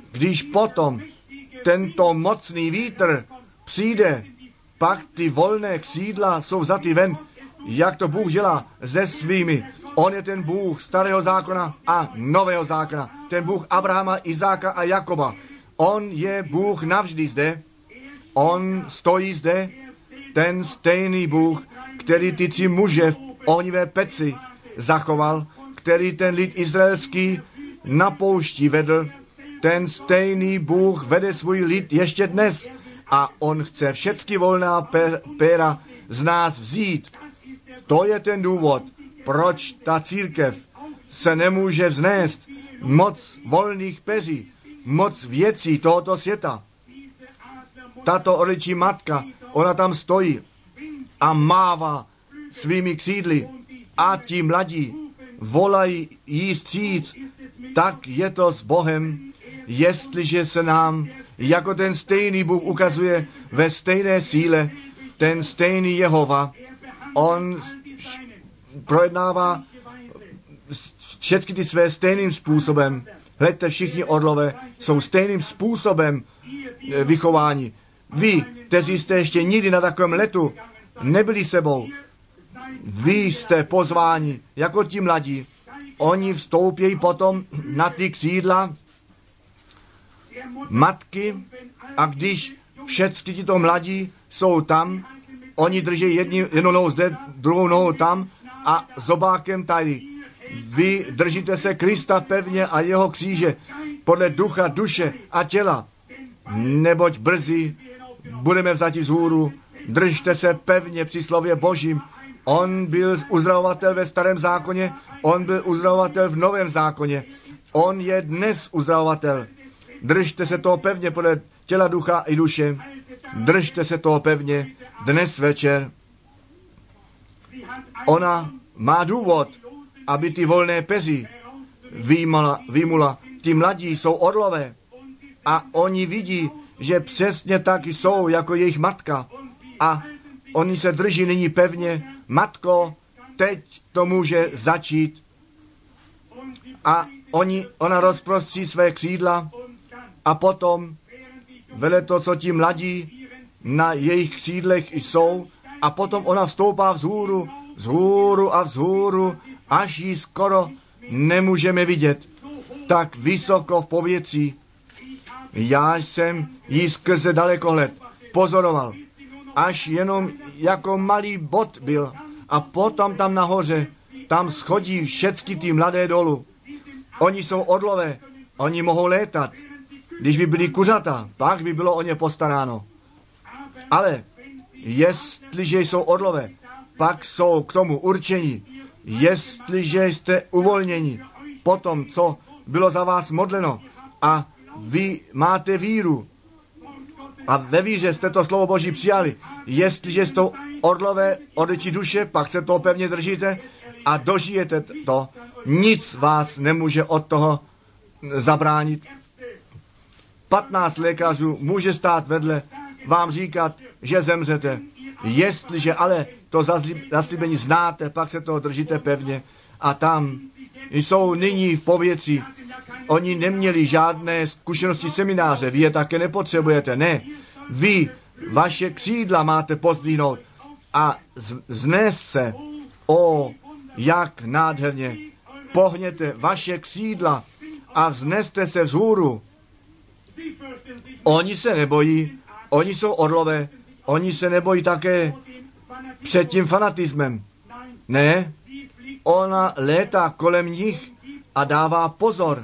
když potom tento mocný vítr přijde, pak ty volné křídla jsou vzaty ven, jak to Bůh dělá se svými. On je ten Bůh starého zákona a nového zákona. Ten Bůh Abrahama, Izáka a Jakoba. On je Bůh navždy zde. On stojí zde, ten stejný Bůh, který ty tři muže v ohnivé peci zachoval, který ten lid izraelský na poušti vedl. Ten stejný Bůh vede svůj lid ještě dnes a on chce všechny volná péra z nás vzít. To je ten důvod, proč ta církev se nemůže vznést. Moc volných peří, moc věcí tohoto světa. Tato orličí matka, ona tam stojí a mává svými křídly a ti mladí volají jí vstříc. Tak je to s Bohem, jestliže se nám jako ten stejný Bůh ukazuje ve stejné síle, ten stejný Jehova, on projednává všechny ty své stejným způsobem. Hleďte, všichni orlové jsou stejným způsobem vychování. Vy, kteří jste ještě nikdy na takovém letu nebyli sebou, vy jste pozváni jako ti mladí. Oni vstoupí potom na ty křídla matky a když všechny tyto mladí jsou tam, oni drží jedni, jednou nohou zde, druhou nohou tam a zobákem tady. Vy držíte se Krista pevně a jeho kříže podle ducha, duše a těla. Neboť brzy budeme vzati vzhůru. Držte se pevně při slově Božím. On byl uzdravovatel ve starém zákoně, on byl uzdravovatel v novém zákoně. On je dnes uzdravovatel. Držte se toho pevně podle těla, ducha i duše. Držte se toho pevně dnes večer. Ona má důvod, aby ty volné peři výmula, výmula. Ti mladí jsou orlové a oni vidí, že přesně tak jsou jako jejich matka. A oni se drží nyní pevně. Matko, teď to může začít. A oni, ona rozprostří své křídla a potom vede to, co ti mladí na jejich křídlech jsou, a potom ona vstoupá vzhůru, vzhůru a vzhůru, až ji skoro nemůžeme vidět. Tak vysoko v povětří. Já jsem ji skrze dalekohled pozoroval, až jenom jako malý bod byl. A potom tam nahoře, tam schodí všechny ty mladé dolů. Oni jsou orlové, oni mohou létat. Když by byli kuřata, pak by bylo o ně postaráno. Ale jestliže jsou orlové, pak jsou k tomu určení. Jestliže jste uvolněni po tom, co bylo za vás modleno a vy máte víru a ve víře jste to slovo Boží přijali, jestliže jste orlové orličí duše, pak se toho pevně držíte a dožijete to, nic vás nemůže od toho zabránit. patnáct lékařů může stát vedle, vám říkat, že zemřete. Jestliže ale to zaslíbení znáte, pak se toho držíte pevně. A tam jsou nyní v povětří. Oni neměli žádné zkušenosti semináře, vy je také nepotřebujete. Ne, vy vaše křídla máte pozdvihnout a znést se. O, jak nádherně. Pohněte vaše křídla a vzneste se vzhůru. Oni se nebojí, oni jsou orlové, oni se nebojí také před tím fanatismem. Ne, ona létá kolem nich a dává pozor.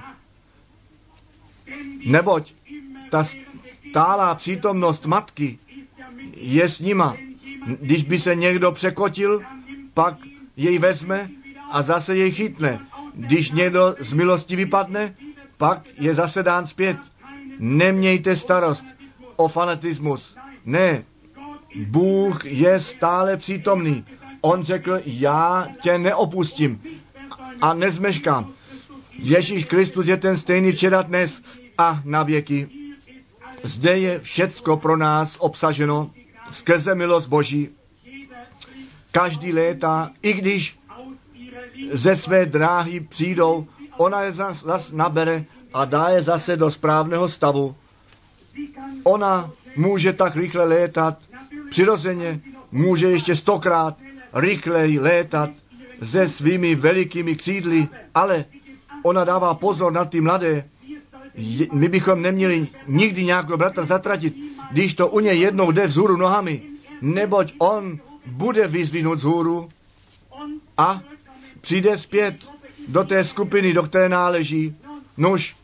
Neboť ta stálá přítomnost matky je s nima. Když by se někdo překotil, pak jej vezme a zase jej chytne. Když někdo z milosti vypadne, pak je zase dán zpět. Nemějte starost o fanatismus. Ne, Bůh je stále přítomný. On řekl, já tě neopustím a nezmeškám. Ježíš Kristus je ten stejný včera, dnes a na věky. Zde je všecko pro nás obsaženo skrze milost Boží. Každý léta, i když ze své dráhy přijdou, ona je zas, zas nabere a dá je zase do správného stavu. Ona může tak rychle létat, přirozeně může ještě stokrát rychleji létat se svými velikými křídly, ale ona dává pozor na ty mladé. My bychom neměli nikdy nějakého bratra zatratit, když to u něj jednou jde vzhůru nohami, neboť on bude vyzvinut vzhůru a přijde zpět do té skupiny, do které náleží. Nuž,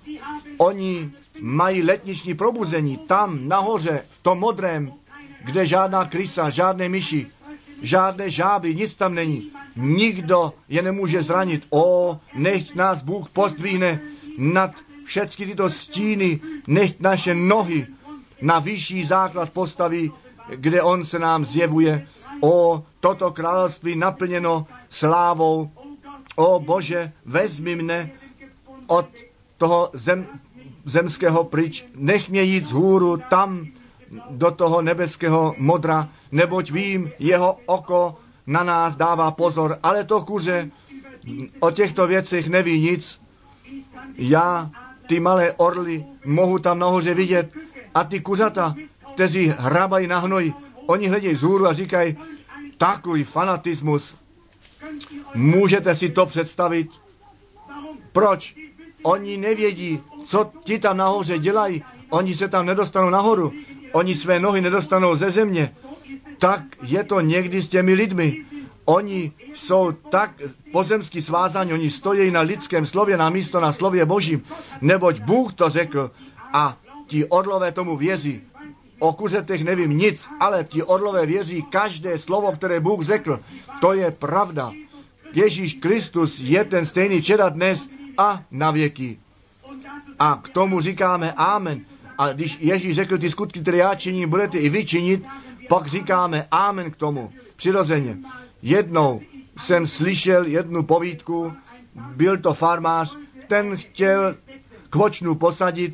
oni mají letniční probuzení tam nahoře, v tom modrém, kde žádná krysa, žádné myši, žádné žáby, nic tam není. Nikdo je nemůže zranit. O, nech nás Bůh pozdvihne nad všechny tyto stíny, nech naše nohy na vyšší základ postaví, kde on se nám zjevuje. O, toto království naplněno slávou. O Bože, vezmi mne od toho zem, zemského pryč, nech mě jít vzhůru tam do toho nebeského modra, neboť vím, jeho oko na nás dává pozor, ale to kuře o těchto věcech neví nic. Já ty malé orly mohu tam nahoře vidět a ty kuřata, kteří hrabají na hnoj, oni hledějí vzhůru a říkají, takový fanatismus. Můžete si to představit? Proč? Oni nevědí, co ti tam nahoře dělají. Oni se tam nedostanou nahoru. Oni své nohy nedostanou ze země. Tak je to někdy s těmi lidmi. Oni jsou tak pozemsky svázáni, oni stojí na lidském slově, na místo na slově Božím, neboť Bůh to řekl a ti orlové tomu věří. O kuřetech nevím nic, ale ti orlové věří každé slovo, které Bůh řekl. To je pravda. Ježíš Kristus je ten stejný včera, dnes a na věky. A k tomu říkáme amen. A když Ježíš řekl, ty skutky, které já činím, budete i vy činit, pak říkáme amen k tomu. Přirozeně. Jednou jsem slyšel jednu povídku, byl to farmář, ten chtěl kvočnu posadit.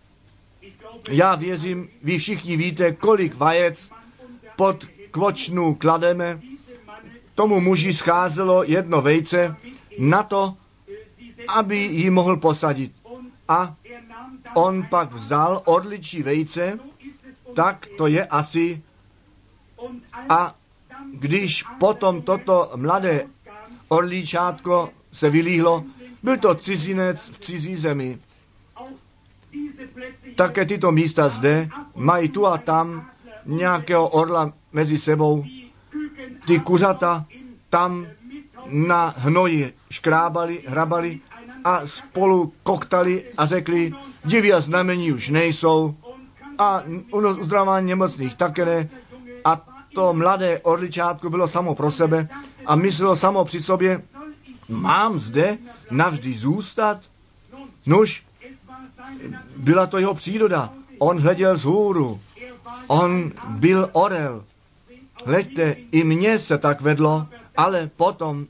Já věřím, vy všichni víte, kolik vajec pod kvočnu klademe. Tomu muži scházelo jedno vejce na to, aby ji mohl posadit. A on pak vzal orličí vejce, tak to je asi. A když potom toto mladé orlíčátko se vylíhlo, byl to cizinec v cizí zemi. Také tyto místa zde mají tu a tam nějakého orla mezi sebou. Ty kuřata tam na hnoji škrábali, hrabali a spolu koktali a řekli, divy a znamení už nejsou a uzdravování nemocných také ne. A to mladé orličátko bylo samo pro sebe a myslelo samo při sobě, mám zde navždy zůstat? Nuž, byla to jeho příroda. On hleděl vzhůru. On byl orel. Hleďte, i mně se tak vedlo, ale potom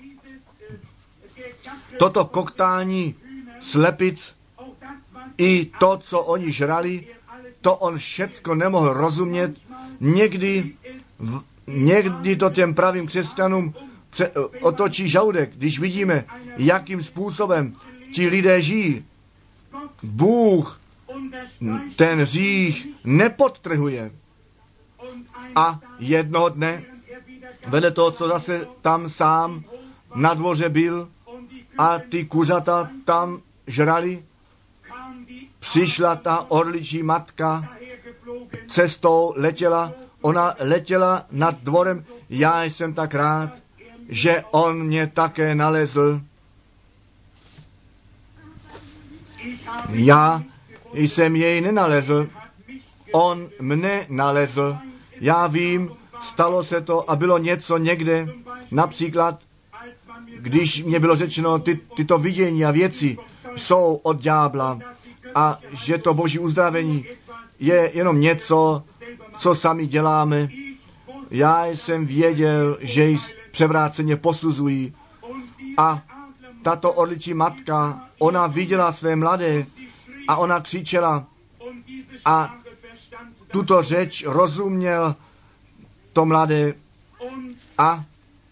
toto koktání slepic, i to, co oni žrali, to on všecko nemohl rozumět. Někdy, v, někdy to těm pravým křesťanům pře, otočí žaludek, když vidíme, jakým způsobem ti lidé žijí. Bůh ten hřích nepodtrhuje. A jednoho dne, vedle toho, co zase tam sám na dvoře byl a ty kuřata tam žrali, přišla ta orličí matka, cestou letěla, ona letěla nad dvorem, já jsem tak rád, že on mě také nalezl. Já jsem jej nenalezl, on mne nalezl. Já vím, stalo se to a bylo něco někde, například, když mě bylo řečeno, ty, tyto vidění a věci jsou od ďábla a že to boží uzdravení je jenom něco, co sami děláme. Já jsem věděl, že ji převráceně posuzují a tato orličí matka, ona viděla své mladé a ona křičela a tuto řeč rozuměl to mladé a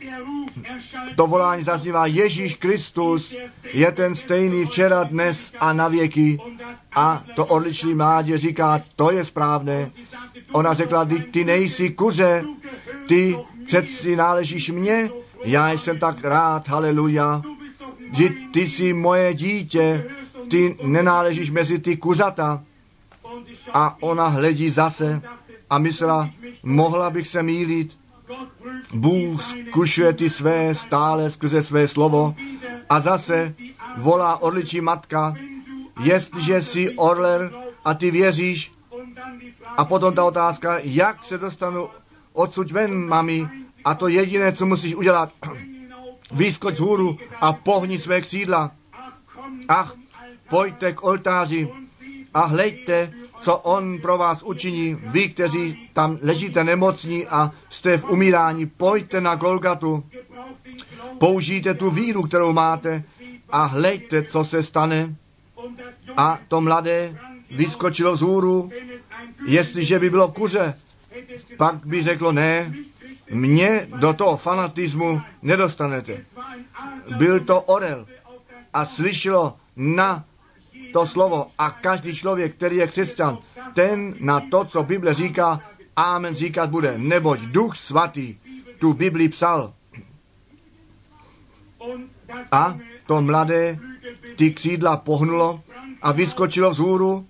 to volání zaznívá, Ježíš Kristus je ten stejný včera, dnes a na věky. A to orličný mládě říká, to je správné. Ona řekla, ty, ty nejsi kuře, ty přeci náležíš mně, já jsem tak rád, haleluja, že ty jsi moje dítě, ty nenáležíš mezi ty kuřata. A ona hledí zase a myslela, mohla bych se mýlit. Bůh zkušuje ty své stále skrze své slovo a zase volá orličí matka, jestliže jsi orler a ty věříš. A potom ta otázka, jak se dostanu odsud ven, mami, a to jediné, co musíš udělat, vyskoč z hůru a pohni své křídla. Ach, pojďte k oltáři a hleďte, co on pro vás učiní. Vy, kteří tam ležíte nemocní a jste v umírání, pojďte na Golgatu. Použijte tu víru, kterou máte a hleďte, co se stane. A to mladé vyskočilo z hůru. Jestliže by bylo kuře, pak by řeklo, ne, mě do toho fanatismu nedostanete. Byl to orel a slyšelo na to slovo a každý člověk, který je křesťan, ten na to, co Bible říká, amen říkat bude, neboť Duch Svatý tu Bibli psal. A to mladé ty křídla pohnulo a vyskočilo vzhůru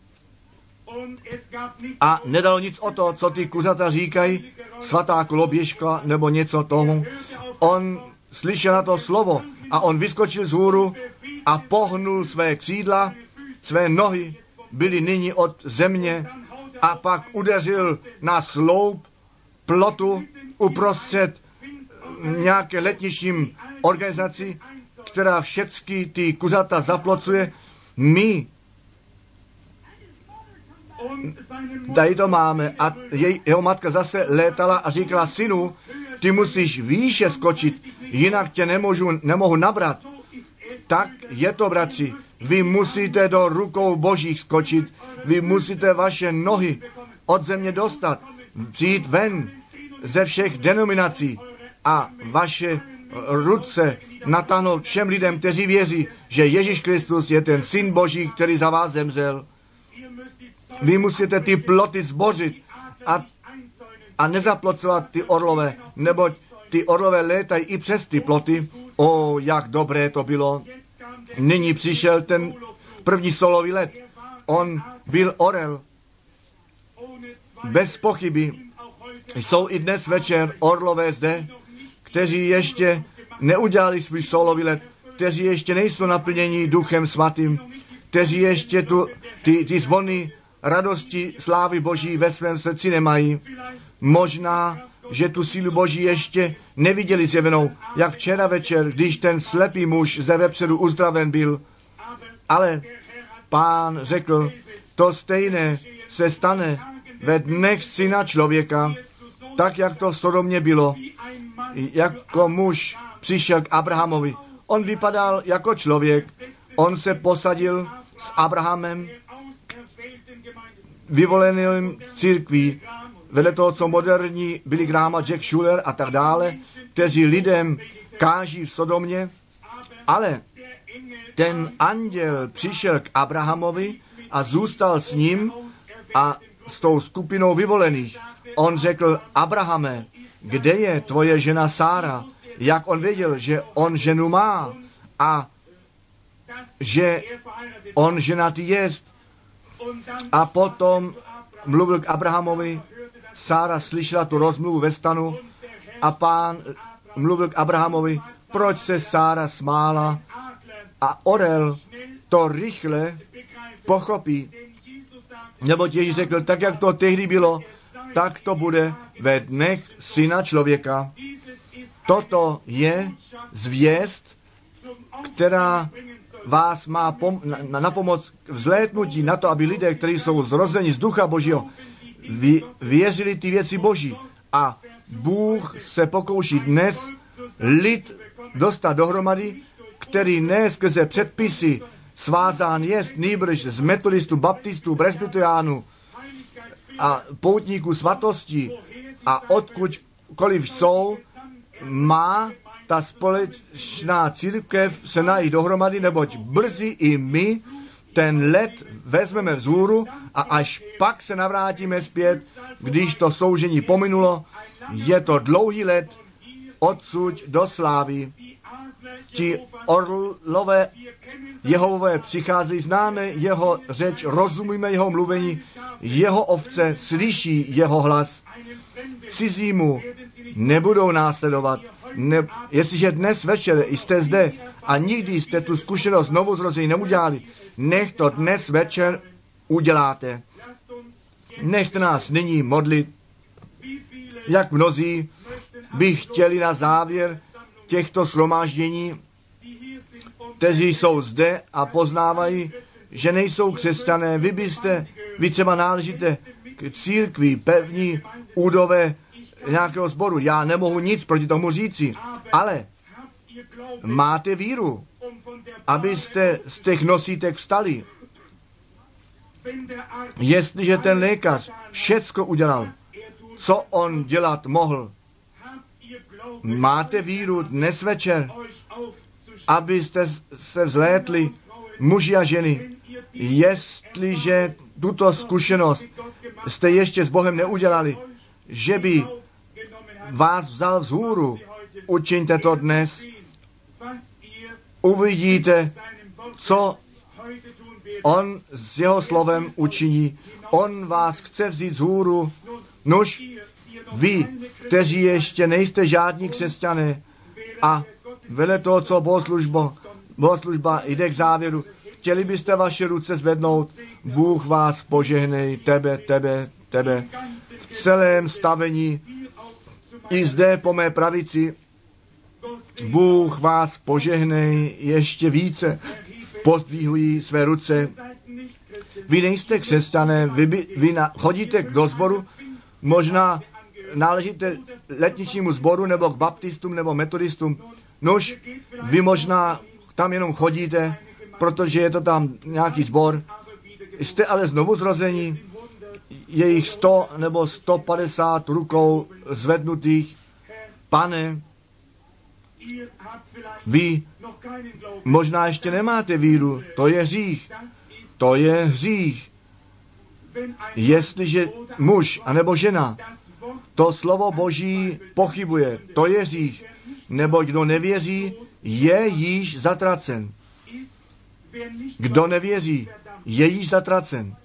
a nedalo nic o to, co ty kuřata říkají, svatá koloběžka nebo něco tomu. On slyšel na to slovo a on vyskočil vzhůru a pohnul své křídla, své nohy byly nyní od země a pak udeřil na sloup plotu uprostřed nějaké letničním organizaci, která všechny ty kuřata zaplocuje. My tady to máme a jej, jeho matka zase létala a říkala, synu, ty musíš výše skočit, jinak tě nemůžu, nemohu nabrat. Tak je to, bratři, vy musíte do rukou božích skočit, vy musíte vaše nohy od země dostat, přijít ven ze všech denominací a vaše ruce natáhnout všem lidem, kteří věří, že Ježíš Kristus je ten syn Boží, který za vás zemřel. Vy musíte ty ploty zbořit a, a nezaplocovat ty orlové, neboť ty orlové létají i přes ty ploty. O, jak dobré to bylo. Nyní přišel ten první solový let. On byl orel. Bez pochyby jsou i dnes večer orlové zde, kteří ještě neudělali svůj solový let, kteří ještě nejsou naplněni Duchem Svatým, kteří ještě tu, ty, ty zvony radosti, slávy Boží ve svém srdci nemají. Možná, že tu sílu Boží ještě neviděli zjevenou, jak včera večer, když ten slepý muž zde vepředu uzdraven byl. Ale Pán řekl, to stejné se stane ve dnech Syna člověka, tak, jak to v Sodomě bylo. Jako muž přišel k Abrahamovi. On vypadal jako člověk. On se posadil s Abrahamem, vyvoleným církví, vedle toho, co moderní Billy Graham a Jack Schuller a tak dále, kteří lidem káží v Sodomě, ale ten anděl přišel k Abrahamovi a zůstal s ním a s tou skupinou vyvolených. On řekl, Abrahame, kde je tvoje žena Sára? Jak on věděl, že on ženu má a že on ženatý jest. A potom mluvil k Abrahamovi, Sára slyšela tu rozmluvu ve stanu a Pán mluvil k Abrahamovi, proč se Sára smála, a orel to rychle pochopí. Neboť Ježíš řekl, tak jak to tehdy bylo, tak to bude ve dnech Syna člověka. Toto je zvěst, která vás má pom- na, na pomoc vzlétnutí, na to, aby lidé, kteří jsou zrozeni z Ducha Božího, vy, věřili ty věci Boží. A Bůh se pokouší dnes lid dostat dohromady, který ne skrze předpisy svázán jest, nýbrž z metodistů, baptistů, presbyteriánů a poutníků svatosti a odkudkoliv jsou, má ta společná církev se nají dohromady, neboť brzy i my ten led vezmeme vzhůru a až pak se navrátíme zpět, když to soužení pominulo. Je to dlouhý let odsud do slávy. Ti orlové Jehovové přicházejí, známe jeho řeč, rozumíme jeho mluvení, jeho ovce slyší jeho hlas. Cizímu nebudou následovat. Ne, jestliže dnes večer jste zde a nikdy jste tu zkušenost znovu zrození neudělali, nech to dnes večer uděláte. Nechte nás nyní modlit, jak mnozí by chtěli na závěr těchto shromáždění, kteří jsou zde a poznávají, že nejsou křesťané. Vy byste, vy třeba náležíte k církvi, pevní údové nějakého sboru. Já nemohu nic proti tomu říci, ale máte víru, abyste z těch nosítek vstali. Jestliže ten lékař všecko udělal, co on dělat mohl, máte víru dnes večer, abyste se vzlétli, muži a ženy. Jestliže tuto zkušenost jste ještě s Bohem neudělali, že by vás vzal vzhůru, učiňte to dnes. Uvidíte, co on s jeho slovem učiní. On vás chce vzít vzhůru. Nuž, vy, kteří ještě nejste žádní křesťané a vedle toho, co bohoslužba, bohoslužba jde k závěru, chtěli byste vaše ruce zvednout, Bůh vás požehnej, tebe, tebe, tebe, v celém stavení, i zde po mé pravici, Bůh vás požehnej ještě více, pozdvihují své ruce. Vy nejste křesťané, vy, by, vy na, chodíte do sboru, možná náležíte letničnímu sboru, nebo k baptistům, nebo metodistům. Nož, vy možná tam jenom chodíte, protože je to tam nějaký sbor. Jste ale znovu zrození, je jich sto nebo sto padesát rukou zvednutých. Pane, vy možná ještě nemáte víru, to je hřích. To je hřích. Jestliže muž anebo žena to slovo Boží pochybuje, to je hřích. Nebo kdo nevěří, je již zatracen. Kdo nevěří, je již zatracen.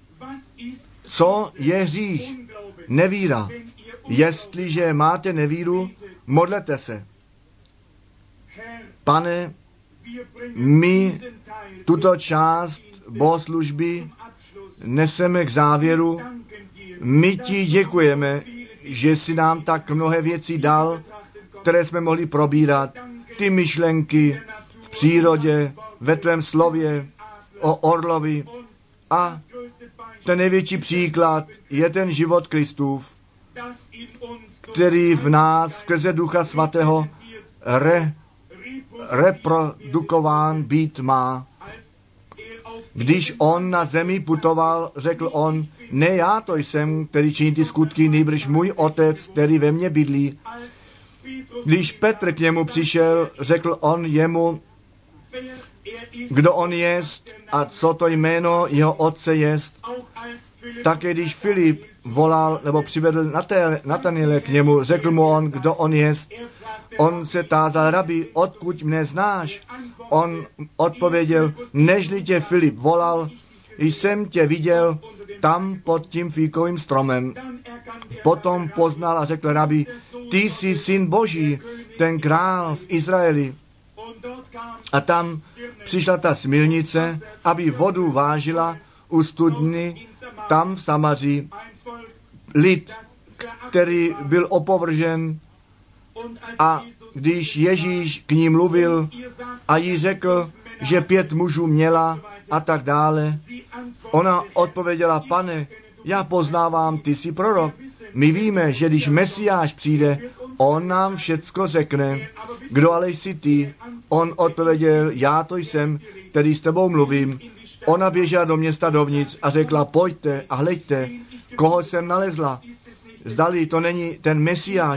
Co je hřích? Nevíra. Jestliže máte nevíru, modlete se. Pane, my tuto část bohoslužby neseme k závěru. My ti děkujeme, že jsi nám tak mnohé věcí dal, které jsme mohli probírat. Ty myšlenky v přírodě, ve tvém slově, o orlovi. A ten největší příklad je ten život Kristův, který v nás skrze Ducha Svatého re, reprodukován být má. Když on na zemi putoval, řekl on, ne já to jsem, který činí ty skutky, nýbrž můj otec, který ve mně bydlí. Když Petr k němu přišel, řekl on jemu, kdo on jest a co to jméno jeho otce jest. Také když Filip volal nebo přivedl Nataniele k němu, řekl mu on, kdo on jest. On se tázal, rabi, odkud mne znáš? On odpověděl, nežli tě Filip volal, jsem tě viděl tam pod tím fíkovým stromem. Potom poznal a řekl rabi, ty jsi syn Boží, ten král v Izraeli. A tam přišla ta smilnice, aby vodu vážila u studny, tam v Samaří. Lid, který byl opovržen, a když Ježíš k ní mluvil a jí řekl, že pět mužů měla a tak dále, ona odpověděla, pane, já poznávám, ty jsi prorok. My víme, že když Mesiáš přijde, on nám všecko řekne. Kdo ale jsi ty? On odpověděl, já to jsem, který s tebou mluvím. Ona běžela do města dovnitř a řekla, pojďte a hleďte, koho jsem nalezla. Zdali to není ten Mesiáš,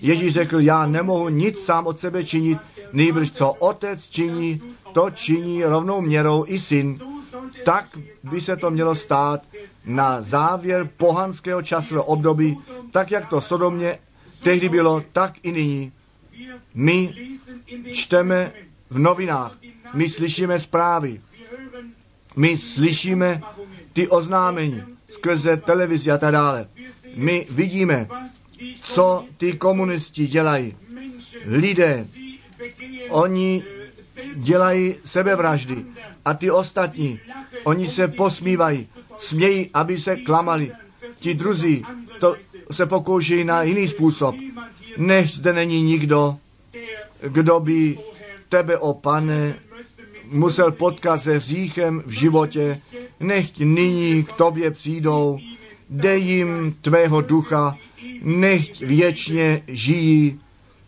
Ježíš řekl, já nemohu nic sám od sebe činit, nejbrž co otec činí, to činí rovnou měrou i syn. Tak by se to mělo stát na závěr pohanského časového období, tak jak to Sodomě tehdy bylo, tak i nyní. My čteme v novinách, my slyšíme zprávy, my slyšíme ty oznámení skrze televizi a tak dále. My vidíme, co ty komunisti dělají. Lidé, oni dělají sebevraždy a ty ostatní, oni se posmívají, smějí, aby se klamali. Ti druzí to se pokouší na jiný způsob. Nech zde není nikdo, kdo by tebe, o Pane, musel potkat se hříchem v životě. Nechť nyní k tobě přijdou, dej jim tvého ducha, nechť věčně žijí.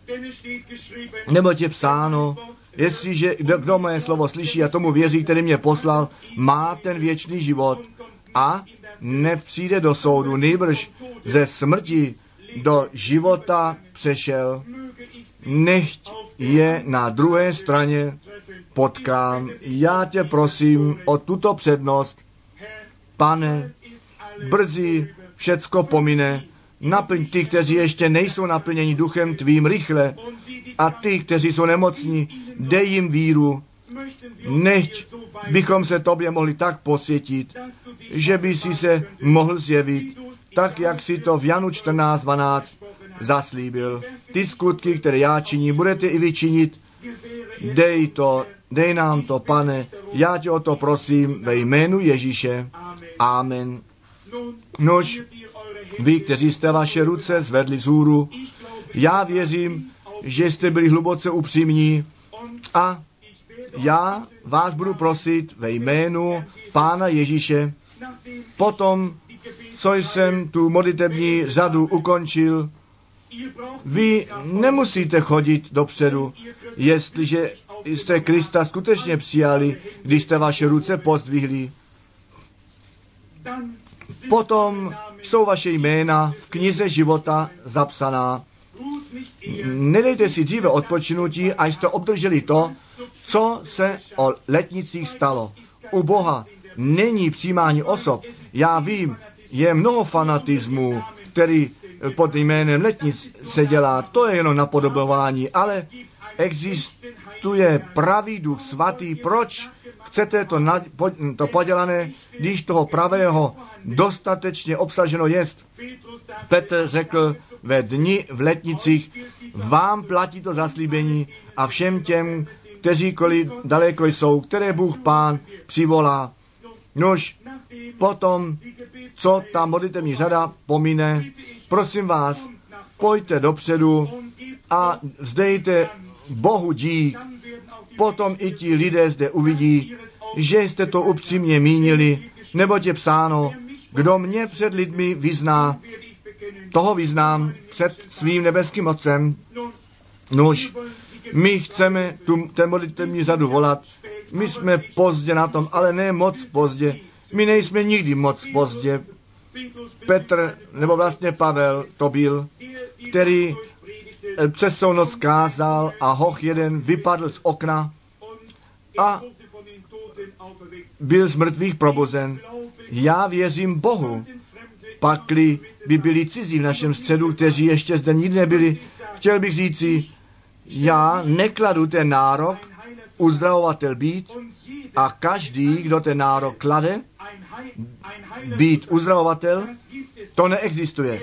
Neboť je psáno, jestliže kdo, kdo moje slovo slyší a tomu věří, který mě poslal, má ten věčný život a nepřijde do soudu, nejbrž ze smrti do života přešel. Nechť je na druhé straně potkám. Já tě prosím o tuto přednost. Pane, brzy všecko pomine. Naplň ty, kteří ještě nejsou naplněni duchem tvým rychle a ty, kteří jsou nemocní, dej jim víru. Nechť bychom se tobě mohli tak posvětit, že by si se mohl zjevit, tak jak si to v Janu čtrnáct dvanáct zaslíbil. Ty skutky, které já činím, budete i vy činit. Dej to, dej nám to, Pane, já tě o to prosím ve jménu Ježíše. Amen. Nož, vy, kteří jste vaše ruce zvedli vzhůru, já věřím, že jste byli hluboce upřímní a já vás budu prosit ve jménu Pána Ježíše. Potom, co jsem tu modlitební řadu ukončil, vy nemusíte chodit dopředu, jestliže jste Krista skutečně přijali, když jste vaše ruce pozdvihli. Potom jsou vaše jména v knize života zapsaná. Nedejte si dříve odpočinutí, až jste obdrželi to, co se o letnicích stalo. U Boha není přijímání osob. Já vím, je mnoho fanatismu, který pod jménem letnic se dělá. To je jenom napodobování, ale existuje pravý duch svatý. Proč chcete to, na, to podělané, když toho pravého dostatečně obsaženo jest? Petr řekl, ve dni v letnicích vám platí to zaslíbení a všem těm, kteříkoliv daleko jsou, které Bůh Pán přivolá. Nož potom, co ta modlitevní řada pomine, prosím vás, pojďte dopředu a vzdejte Bohu dík. Potom i ti lidé zde uvidí, že jste to upřímně mínili, neboť je psáno, kdo mě před lidmi vyzná, toho vyznám před svým nebeským Otcem. Nož, my chceme tu ten modlitevní řadu volat. My jsme pozdě na tom, ale ne moc pozdě. My nejsme nikdy moc pozdě. Petr, nebo vlastně Pavel to byl, který přes svou noc kázal a hoch jeden vypadl z okna a byl z mrtvých probozen. Já věřím Bohu. Pakli by byli cizí v našem středu, kteří ještě zde nikdy nebyli, chtěl bych říci, já nekladu ten nárok uzdravovatel být a každý, kdo ten nárok klade, být uzdravovatel, to neexistuje.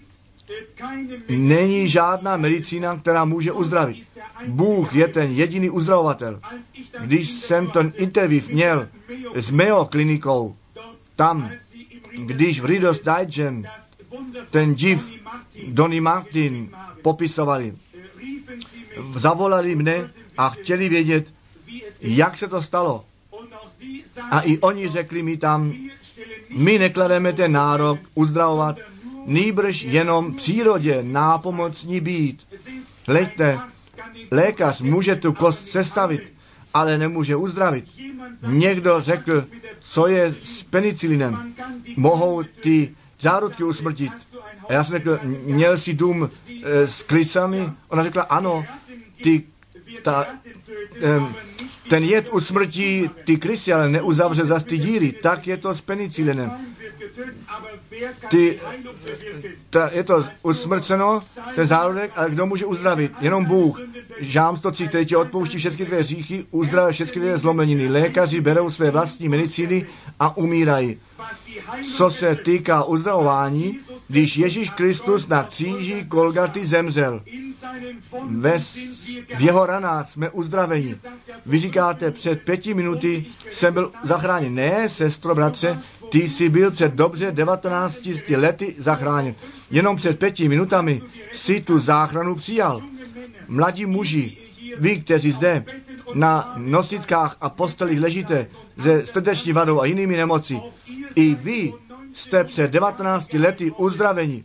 Není žádná medicína, která může uzdravit. Bůh je ten jediný uzdravovatel. Když jsem ten interview měl s Mayo klinikou, tam, když v Reader's Digest ten div Donny Martin popisovali, zavolali mne a chtěli vědět, jak se to stalo. A i oni řekli mi tam, my neklademe ten nárok uzdravovat, nýbrž jenom přírodě nápomocní být. Hleďte, lékař může tu kost sestavit, ale nemůže uzdravit. Někdo řekl, co je s penicilinem. Mohou ty zárodky usmrtit. A já jsem řekl, měl jsi dům e, s krysami? Ona řekla, ano, ty, ta, e, ten jed usmrtí ty krysy, ale neuzavře zas ty díry. Tak je to s penicilinem. Ty, ta, je to usmrceno, ten zárodek, ale kdo může uzdravit? Jenom Bůh. Žám sto tři, který ti odpouští všechny tvé hříchy, uzdravuje všechny tvé zlomeniny. Lékaři berou své vlastní medicíny a umírají. Co se týká uzdravování, když Ježíš Kristus na kříži Golgaty zemřel, ve, v jeho ranách jsme uzdraveni. Vy říkáte, před pěti minuty jsem byl zachráněn. Ne, sestro, bratře, ty jsi byl před dobře devatenácti lety zachráněn. Jenom před pěti minutami si tu záchranu přijal. Mladí muži, vy, kteří zde na nositkách a postelích ležíte se srdeční vadou a jinými nemoci, i vy jste před devatenácti lety uzdraveni.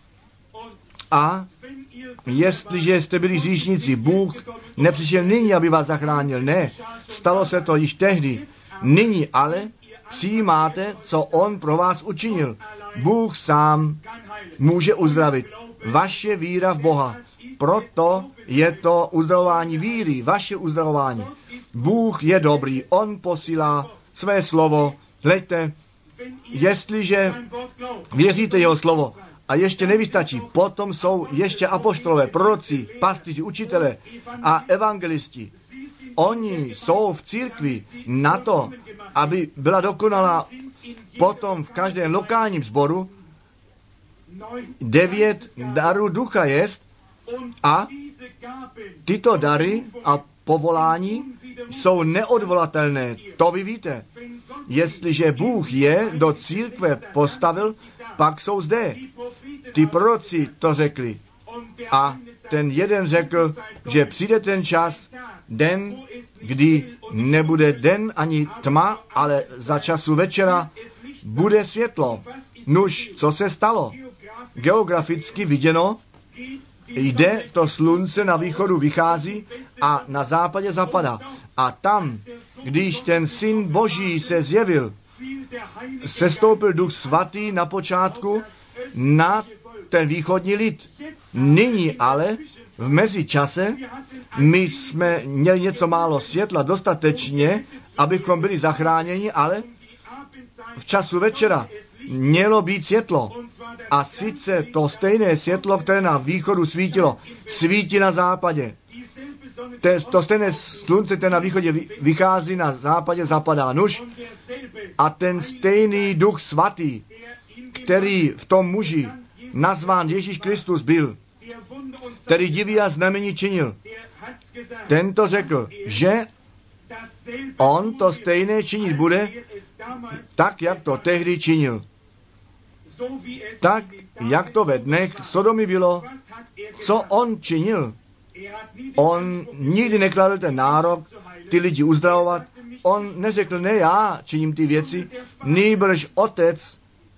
A jestliže jste byli hříšníci, Bůh nepřišel nyní, aby vás zachránil. Ne, stalo se to již tehdy. Nyní ale přijímáte, co on pro vás učinil. Bůh sám může uzdravit. Vaše víra v Boha. Proto je to uzdravování víry, vaše uzdravování. Bůh je dobrý, on posílá své slovo. Hleďte, jestliže věříte jeho slovo a ještě nevystačí, potom jsou ještě apoštolové, proroci, pastýři, učitelé a evangelisti. Oni jsou v církvi na to, aby byla dokonalá potom v každém lokálním sboru. Devět darů ducha jest a tyto dary a povolání jsou neodvolatelné. To vy víte. Jestliže Bůh je do církve postavil, pak jsou zde. Ty proroci to řekli. A ten jeden řekl, že přijde ten čas, den, kdy nebude den ani tma, ale za času večera bude světlo. Nuž, co se stalo? Geograficky viděno, jde to slunce na východu vychází a na západě zapadá. A tam, když ten Syn Boží se zjevil, sestoupil Duch Svatý na počátku na ten východní lid. Nyní ale, v mezičase, my jsme měli něco málo světla dostatečně, abychom byli zachráněni, ale v času večera mělo být světlo. A sice to stejné světlo, které na východu svítilo, svítí na západě. To stejné slunce, které na východě vychází, na západě zapadá. Nuž. A ten stejný Duch Svatý, který v tom muži nazván Ježíš Kristus byl, který diví a znamení činil, tento řekl, že on to stejné činit bude, tak, jak to tehdy činil. Tak, jak to ve dnech Sodomy bylo, co on činil. On nikdy nekladl ten nárok ty lidi uzdravovat. On neřekl, ne já činím ty věci, nýbrž otec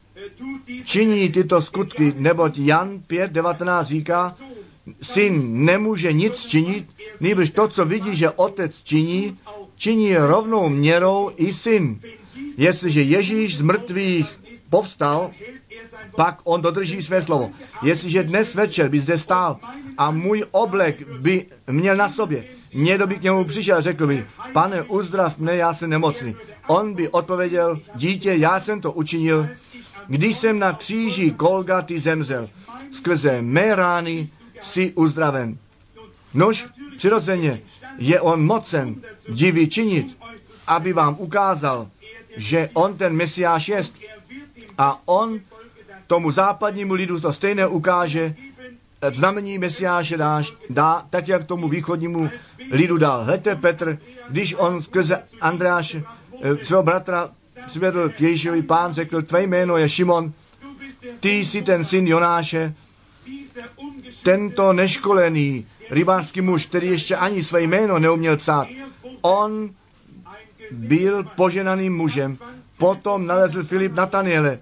činí tyto skutky, neboť Jan pět devatenáct říká, syn nemůže nic činit, nýbrž to, co vidí, že otec činí, činí rovnou měrou i syn. Jestliže Ježíš z mrtvých povstal, pak on dodrží své slovo. Jestliže dnes večer by zde stál a můj oblek by měl na sobě, někdo by k němu přišel a řekl by, pane, uzdrav mne, já jsem nemocný. On by odpověděl, dítě, já jsem to učinil, když jsem na kříži Golgaty zemřel. Skrze mé rány jsi uzdraven. Nož, přirozeně, je on mocen divy činit, aby vám ukázal, že on ten Mesiáš jest. A on tomu západnímu lidu to stejné ukáže, znamení Mesiáše dáš, dá, tak jak tomu východnímu lidu dal. Hleďte, Petr, když on skrze Andreáše, svého bratra, přivedl k Ježíšovi, pán řekl, tvé jméno je Šimon, ty jsi ten syn Jonáše, tento neškolený rybářský muž, který ještě ani své jméno neuměl psát, on byl poženaným mužem. Potom nalezl Filip Nataniele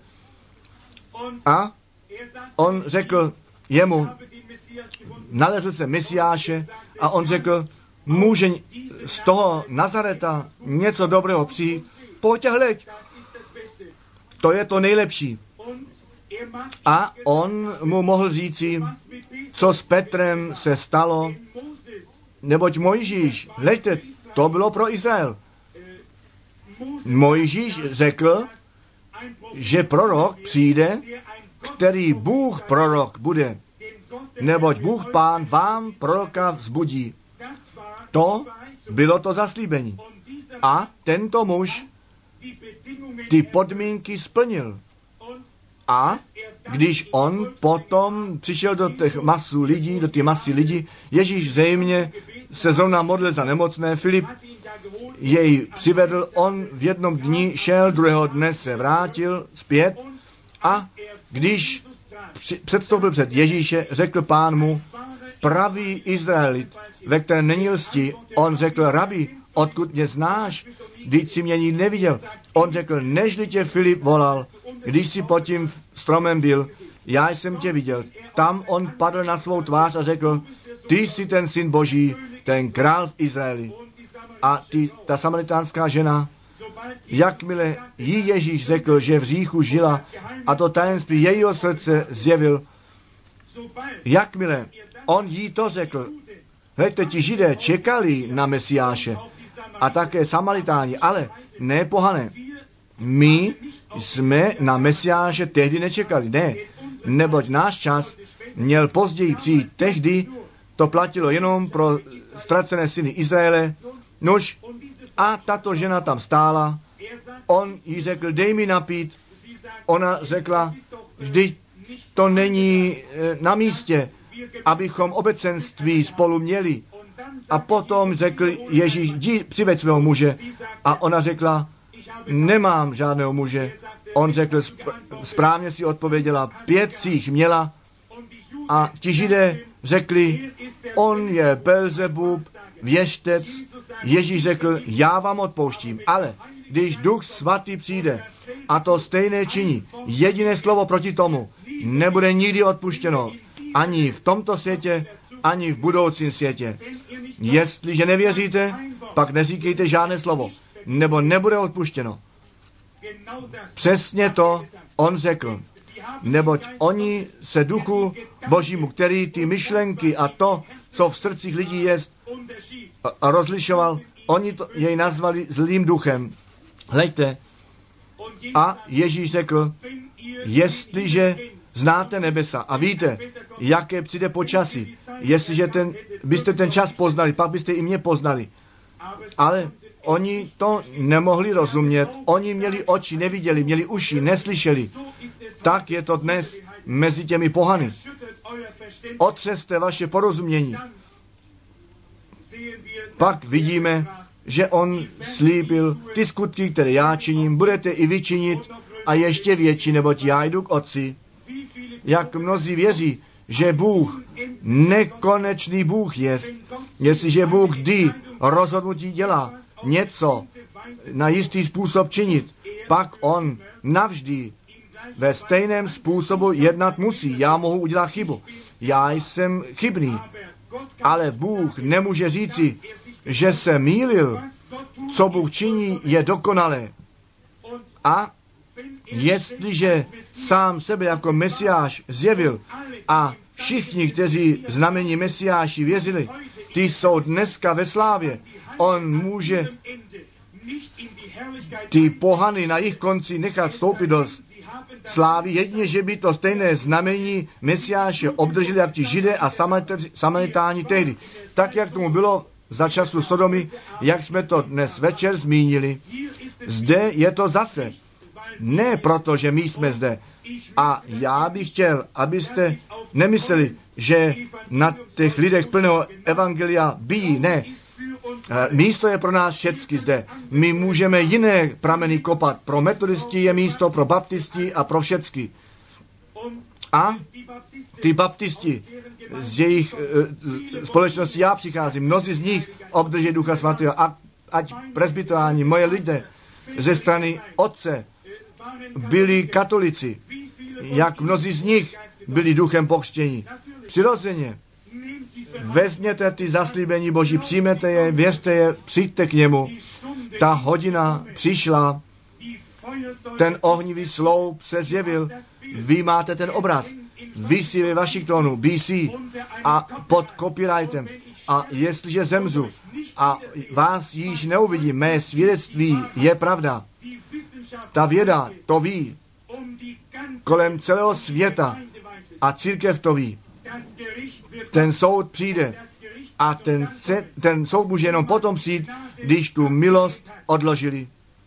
a on řekl jemu, nalezl se Mesiáše a on řekl, může z toho Nazareta něco dobrého přijít, pojď a hleď. To je to nejlepší. A on mu mohl říci, co s Petrem se stalo, neboť Mojžíš, hleďte, to bylo pro Izrael. Mojžíš řekl, že prorok přijde, který Bůh prorok bude, neboť Bůh Pán vám proroka vzbudí. To bylo to zaslíbení. A tento muž ty podmínky splnil. A když on potom přišel do těch masů lidí, do ty masy lidí, Ježíš zřejmě se zrovna modlil za nemocné, Filip jej přivedl, on v jednom dni šel, druhého dne se vrátil zpět a když předstoupil před Ježíše, řekl Pán mu, pravý Izraelit, ve kterém není lsti, on řekl, rabi, odkud mě znáš, když jsi mě nikdy neviděl. On řekl, nežli tě Filip volal, když jsi pod tím stromem byl, já jsem tě viděl. Tam on padl na svou tvář a řekl, ty jsi ten syn Boží, ten král v Izraeli. A ty, ta samaritánská žena, jakmile jí Ježíš řekl, že v hříchu žila a to tajemství jejího srdce zjevil, jakmile on jí to řekl, hejte, ti Židé čekali na Mesiáše a také Samaritáni, ale ne pohané. My jsme na Mesiáše tehdy nečekali, ne, neboť náš čas měl později přijít. Tehdy to platilo jenom pro ztracené syny Izraele. Nož, a tato žena tam stála, on jí řekl, dej mi napít. Ona řekla, vždyť to není na místě, abychom obecenství spolu měli. A potom řekl Ježíš, jdi přiveď svého muže. A ona řekla, nemám žádného muže. On řekl, správně si odpověděla, pět si jich měla. A ti Židé řekli, on je Belzebub, věštec. Ježíš řekl, já vám odpouštím, ale když Duch Svatý přijde a to stejné činí, jediné slovo proti tomu nebude nikdy odpuštěno. Ani v tomto světě, ani v budoucím světě. Jestliže nevěříte, pak neříkejte žádné slovo, nebo nebude odpuštěno. Přesně to on řekl. Neboť oni se duchu Božímu, který ty myšlenky a to, co v srdcích lidí je, a rozlišoval, oni to, jej nazvali zlým duchem. Hleďte. A Ježíš řekl, jestliže znáte nebesa a víte, jaké přijde počasí, jestliže ten, byste ten čas poznali, pak byste i mě poznali. Ale oni to nemohli rozumět. Oni měli oči, neviděli, měli uši, neslyšeli. Tak je to dnes mezi těmi pohany. Otřeste vaše porozumění. Pak vidíme, že on slíbil, ty skutky, které já činím, budete i vy činit a ještě větší, neboť já jdu k Otci. Jak mnozí věří, že Bůh, nekonečný Bůh jest, jestliže Bůh kdy rozhodnutí dělá něco na jistý způsob činit, pak on navždy ve stejném způsobu jednat musí. Já mohu udělat chybu. Já jsem chybný. Ale Bůh nemůže říci, že se mýlil. Co Bůh činí, je dokonalé. A jestliže sám sebe jako Mesiáš zjevil a všichni, kteří znamení Mesiáši věřili, ty jsou dneska ve slávě. On může ty pohany na jejich konci nechat vstoupit do slávy, jedině, že by to stejné znamení Mesiáše obdrželi jak ti Židé a Samaritáni tehdy. Tak, jak tomu bylo za času Sodomy, jak jsme to dnes večer zmínili. Zde je to zase. Ne proto, že my jsme zde. A já bych chtěl, abyste nemysleli, že na těch lidech plného evangelia bijí. Ne. Místo je pro nás všecky zde. My můžeme jiné prameny kopat. Pro metodisti je místo, pro baptisti a pro všecky. A ty baptisti, z jejich e, společnosti já přicházím, mnozí z nich obdrží Ducha Svatého, a, ať presbytoráni, moje lidé ze strany Otce byli katolici, jak mnozí z nich byli duchem pokřtění. Přirozeně. Vezměte ty zaslíbení Boží, přijměte je, věřte je, přijďte k němu. Ta hodina přišla, ten ohnivý sloup se zjevil Vy máte ten obraz. Vy jsi ve Washingtonu, B C a pod copyrightem. A jestliže zemřu a vás již neuvidím, mé svědectví je pravda. Ta věda to ví. Kolem celého světa a církev to ví. Ten soud přijde a ten, se, ten soud může jenom potom přijít, když tu milost odložili.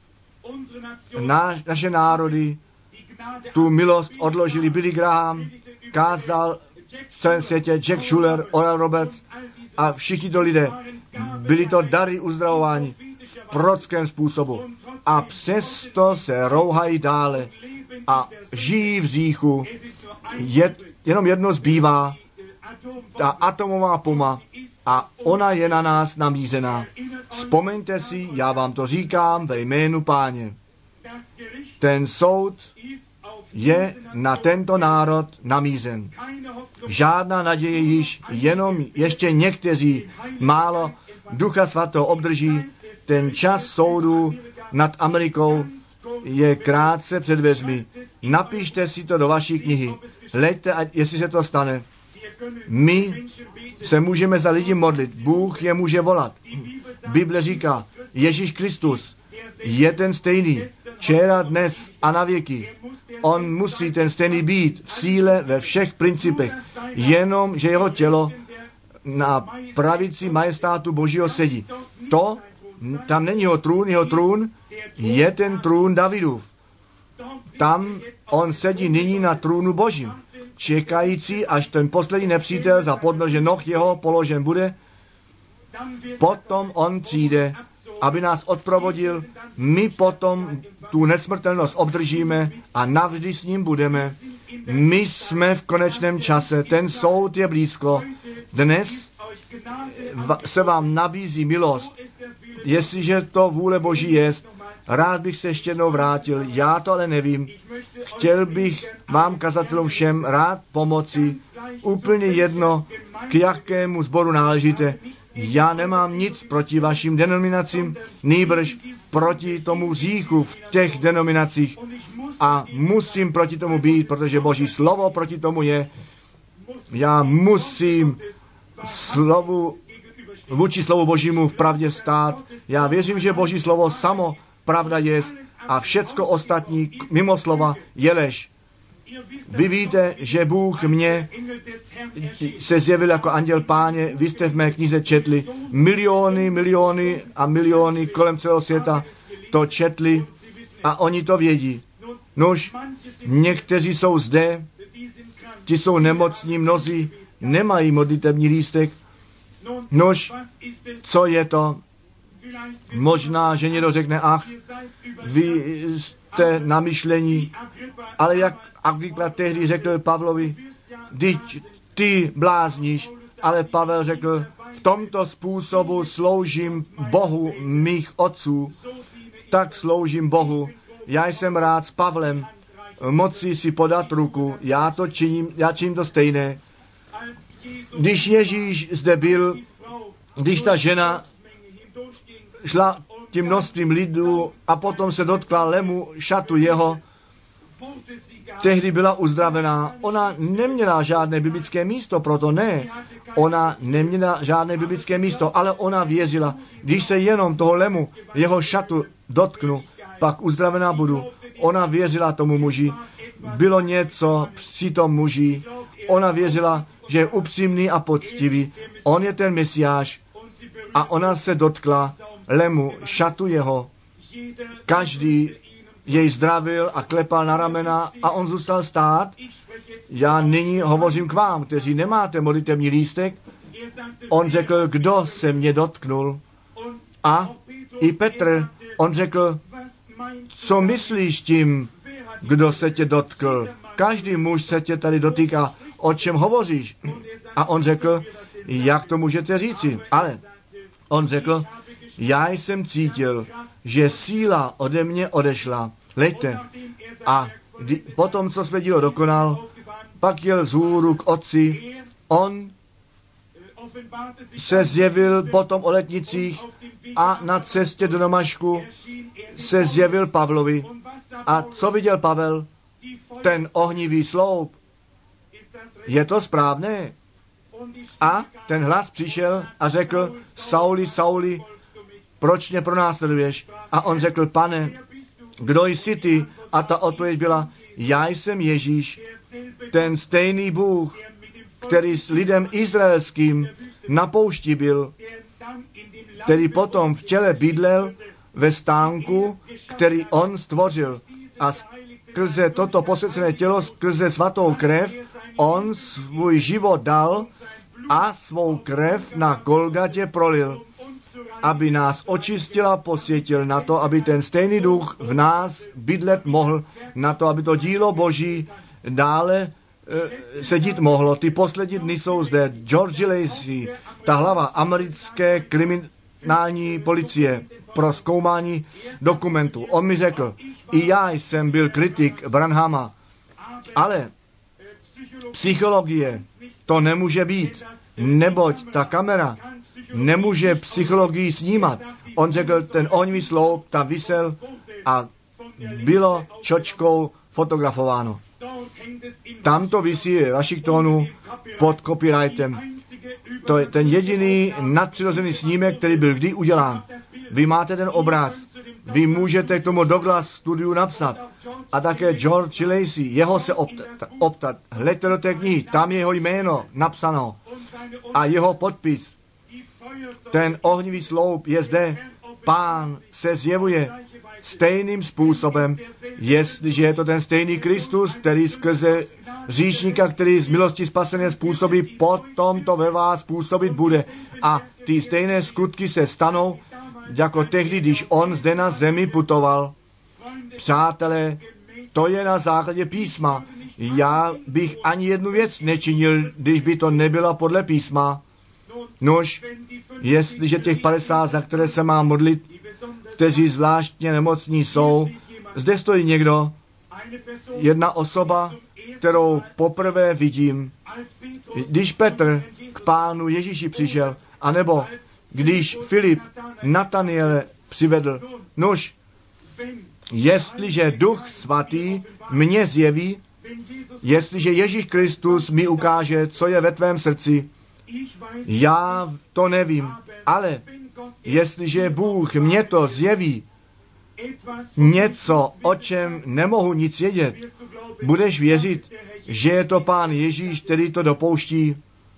Na, naše národy tu milost odložili. Billy Graham kázal v celém světě, Jack Schuller, Oral Roberts a všichni to lidé. Byly to dary uzdravování v prorockém způsobu. A přesto se rouhají dále a žijí v hříchu. Je, jenom jedno zbývá, ta atomová puma, a ona je na nás namířená. Vzpomeňte si, já vám to říkám ve jménu Páně. Ten soud je na tento národ namířen. Žádná naděje již, jenom ještě někteří málo Ducha Svatého obdrží. Ten čas soudu nad Amerikou je krátce před dveřmi. Napište si to do vaší knihy. Leďte, jestli se to stane. My se můžeme za lidi modlit. Bůh je může volat. Bible říká, Ježíš Kristus je ten stejný. Včera, dnes a na věky. On musí ten stejný být v síle ve všech principech. Jenom, že jeho tělo na pravici majestátu Božího sedí. To, tam není jeho trůn, jeho trůn je ten trůn Davidův. Tam on sedí nyní na trůnu Božím, čekající, až ten poslední nepřítel za podnože noh jeho položen bude. Potom on přijde, aby nás odprovodil. My potom tu nesmrtelnost obdržíme a navždy s ním budeme. My jsme v konečném čase, ten soud je blízko. Dnes se vám nabízí milost. Jestliže to vůle Boží je, rád bych se ještě jednou vrátil, já to ale nevím. Chtěl bych vám, kazatelům všem, rád pomoci, úplně jedno, k jakému sboru náležíte. Já nemám nic proti vašim denominacím, nýbrž proti tomu hříchu v těch denominacích a musím proti tomu být, protože Boží slovo proti tomu je. Já musím slovu, vůči slovu Božímu v pravdě stát. Já věřím, že Boží slovo samo pravda je a všecko ostatní mimo slova je lež. Vy víte, že Bůh mě se zjevil jako anděl Páně, vy jste v mé knize četli, miliony, miliony a miliony kolem celého světa to četli a oni to vědí. Nož, někteří jsou zde, ti jsou nemocní, mnozí nemají modlitební lístek. Nož, co je to? Možná, že někdo řekne, ach, vy jste na myšlení, ale jak Agrippa tehdy řekl Pavlovi, vždyť ty blázníš, ale Pavel řekl, v tomto způsobu sloužím Bohu mých otců, tak sloužím Bohu. Já jsem rád s Pavlem, moci si podat ruku, já to činím, já činím to stejné. Když Ježíš zde byl, když ta žena šla tím množstvím lidů a potom se dotkla lemu šatu jeho, tehdy byla uzdravená. Ona neměla žádné biblické místo, proto ne. Ona neměla žádné biblické místo, ale ona věřila, když se jenom toho lemu, jeho šatu dotknu, pak uzdravená budu. Ona věřila tomu muži. Bylo něco při tom muži. Ona věřila, že je upřímný a poctivý. On je ten Mesiáš. A ona se dotkla lemu šatu jeho. Každý jej zdravil a klepal na ramena a on zůstal stát. Já nyní hovořím k vám, kteří nemáte modlitební lístek. On řekl, kdo se mě dotknul. A i Petr, on řekl, co myslíš tím, kdo se tě dotkl? Každý muž se tě tady dotýká, o čem hovoříš? A on řekl, jak to můžete říci? Ale on řekl, já jsem cítil, že síla ode mě odešla. Leďte. A kdy, potom, co své dílo dokonal, pak jel vzhůru k otci. On se zjevil potom o letnicích a na cestě do Damašku se zjevil Pavlovi. A co viděl Pavel? ten ohnivý sloup. Je to správné? A ten hlas přišel a řekl, Sauli, Sauli, proč mě pronásleduješ? A on řekl, Pane, kdo jsi ty? A ta odpověď byla, já jsem Ježíš, ten stejný Bůh, který s lidem izraelským na poušti byl, který potom v těle bydlel ve stánku, který on stvořil. A skrze toto posvěcené tělo, skrze svatou krev, on svůj život dal a svou krev na Golgatě prolil, aby nás očistil a posvětil na to, aby ten stejný duch v nás bydlet mohl, na to, aby to dílo Boží dále e, sedít mohlo. Ty poslední dny jsou zde. George Lacey, ta hlava americké kriminální policie pro zkoumání dokumentů. On mi řekl, i já jsem byl kritik Branhama, ale psychologie to nemůže být, neboť ta kamera nemůže psychologii snímat. On řekl, ten ohnivý sloup, ta visel a bylo čočkou fotografováno. Tam to visí v Washingtonu pod copyrightem. To je ten jediný nadpřirozený snímek, který byl kdy udělán. Vy máte ten obraz, vy můžete k tomu Douglas studiu napsat. A také George Lacey, jeho se optat, optat. Hleďte do té knihy, tam je jeho jméno napsáno a jeho podpis. Ten ohnivý sloup je zde. Pán se zjevuje stejným způsobem, jestliže je to ten stejný Kristus, který skrze říšníka, který z milosti spasené způsobí, potom to ve vás působit bude. A ty stejné skutky se stanou, jako tehdy, když on zde na zemi putoval. Přátelé, to je na základě písma. Já bych ani jednu věc nečinil, když by to nebylo podle písma. Nož, jestliže těch padesát, za které se má modlit, kteří zvláštně nemocní jsou, zde stojí někdo, jedna osoba, kterou poprvé vidím, když Petr k pánu Ježíši přišel, anebo když Filip Nataniele přivedl. Nož, jestliže Duch Svatý mě zjeví, jestliže Ježíš Kristus mi ukáže, co je ve tvém srdci, já to nevím, ale jestliže Bůh mě to zjeví, něco, o čem nemohu nic vědět, budeš věřit, že je to Pán Ježíš, který to dopouští.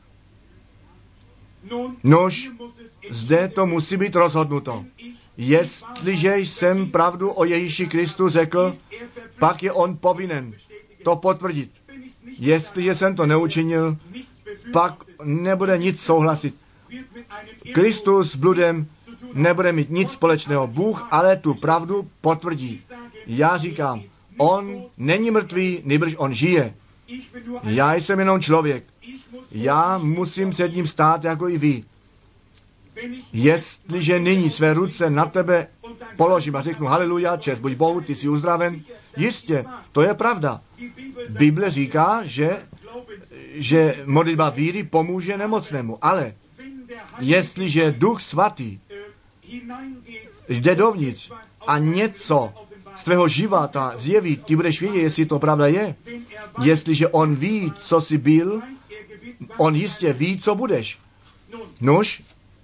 Nož, zde to musí být rozhodnuto. Jestliže jsem pravdu o Ježíši Kristu řekl, pak je on povinen to potvrdit. Jestliže jsem to neučinil, pak nebude nic souhlasit. Kristus s bludem nebude mít nic společného. Bůh ale tu pravdu potvrdí. Já říkám, on není mrtvý, nýbrž on žije. Já jsem jenom člověk. Já musím před ním stát jako i vy. Jestliže nyní své ruce na tebe položím a řeknu haleluja, čest buď Bohu, ty jsi uzdraven, jistě, to je pravda. Bible říká, že, že modlitba víry pomůže nemocnému, ale jestliže Duch Svatý jde dovnitř a něco z tvého života zjeví, ty budeš vědět, jestli to pravda je. Jestliže on ví, co jsi byl, on jistě ví, co budeš. Nož,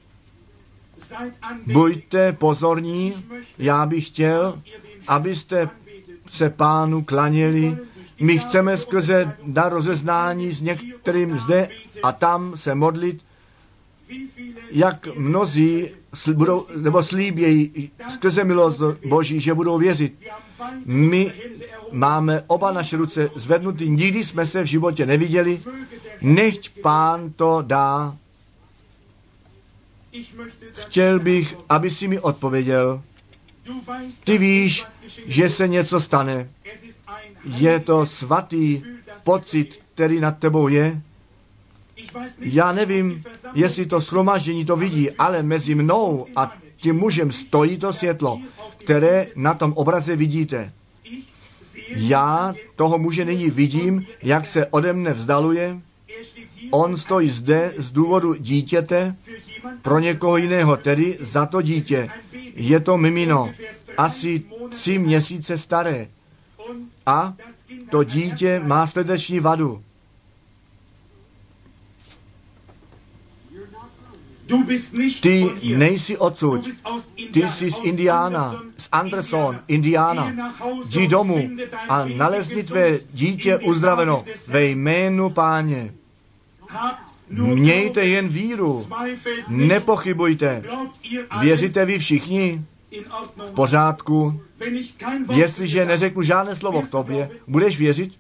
buďte pozorní, já bych chtěl, abyste se Pánu klaněli. My chceme skrze dar rozeznání s některým zde a tam se modlit, jak mnozí budou, nebo slíbějí skrze milost Boží, že budou věřit. My máme oba naše ruce zvednuty, nikdy jsme se v životě neviděli, nechť Pán to dá. Chtěl bych, aby si mi odpověděl. Ty víš, že se něco stane. Je to svatý pocit, který nad tebou je. Já nevím, jestli to shromáždění to vidí, ale mezi mnou a tím mužem stojí to světlo, které na tom obraze vidíte. Já toho muže nyní vidím, jak se ode mne vzdaluje. On stojí zde z důvodu dítěte, pro někoho jiného, tedy za to dítě. Je to mimino, asi tři měsíce staré. A to dítě má srdeční vadu. Ty nejsi odsud, ty jsi z Indiana, z Anderson, Indiana. Jdi domů a nalezni tvé dítě uzdraveno ve jménu Páně. Mějte jen víru, nepochybujte. Věříte vy všichni? V pořádku. Jestliže neřeknu žádné slovo k tobě, budeš věřit?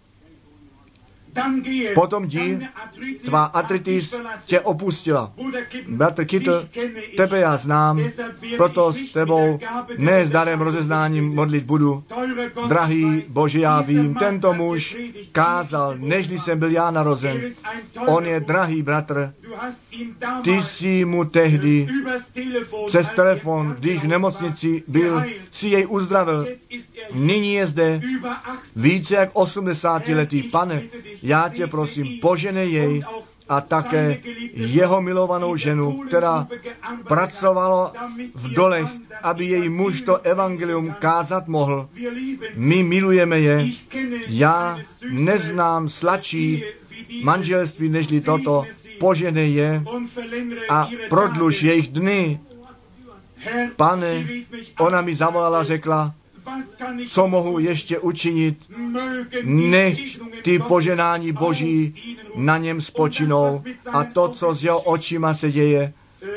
Potom jdi, tvá artritis tě opustila. Bratr Kittel, tebe já znám, proto s tebou ne s darem rozeznáním modlit budu. Drahý Bože, já vím, tento muž kázal, nežli jsem byl já narozen. On je drahý bratr. Ty jsi mu tehdy přes telefon, když v nemocnici byl, si jej uzdravil. Nyní je zde více jak osmdesátiletý. Pane, já tě prosím, poženej jej a také jeho milovanou ženu, která pracovala v dolech, aby její muž to evangelium kázat mohl. My milujeme je. Já neznám sladší manželství nežli toto. Poženej je a prodluž jejich dny. Pane, ona mi zavolala, řekla, co mohu ještě učinit, nechť ty poženání Boží na něm spočinou a to, co s jeho očima se děje,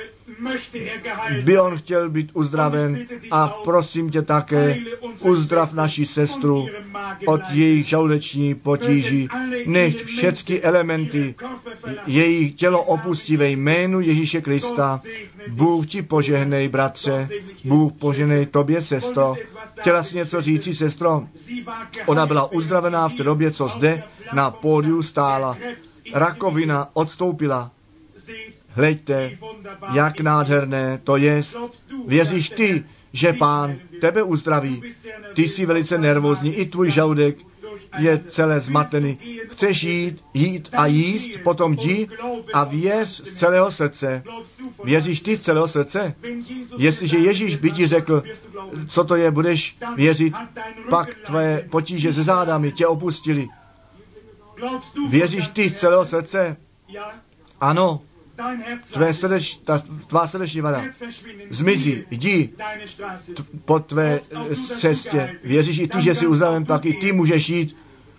by on chtěl být uzdraven a prosím tě také, uzdrav naši sestru od jejich žaludeční potíží. Nechť všechny elementy jejich tělo opustí ve jménu Ježíše Krista. Bůh ti požehnej, bratře, Bůh požehnej tobě, sestro. Chtěla jsi něco říci, sestro? Ona byla uzdravená v té době, co zde na pódiu stála. Rakovina odstoupila. Hleďte, jak nádherné to je. Věříš ty, že Pán tebe uzdraví? Ty jsi velice nervózní, i tvůj žaludek je celé zmatený. Chceš jít, jít a jíst, potom jdi a věř z celého srdce. Věříš ty z celého srdce? Jestliže Ježíš by ti řekl, co to je, budeš věřit, pak tvé potíže se zádami tě opustili. Věříš ty z celého srdce? Ano. Tvé srdeč, ta, tvá srdeční vada zmizí, jdi t- po tvé cestě. Věříš i ty, že jsi uzdraven, pak i ty můžeš jít.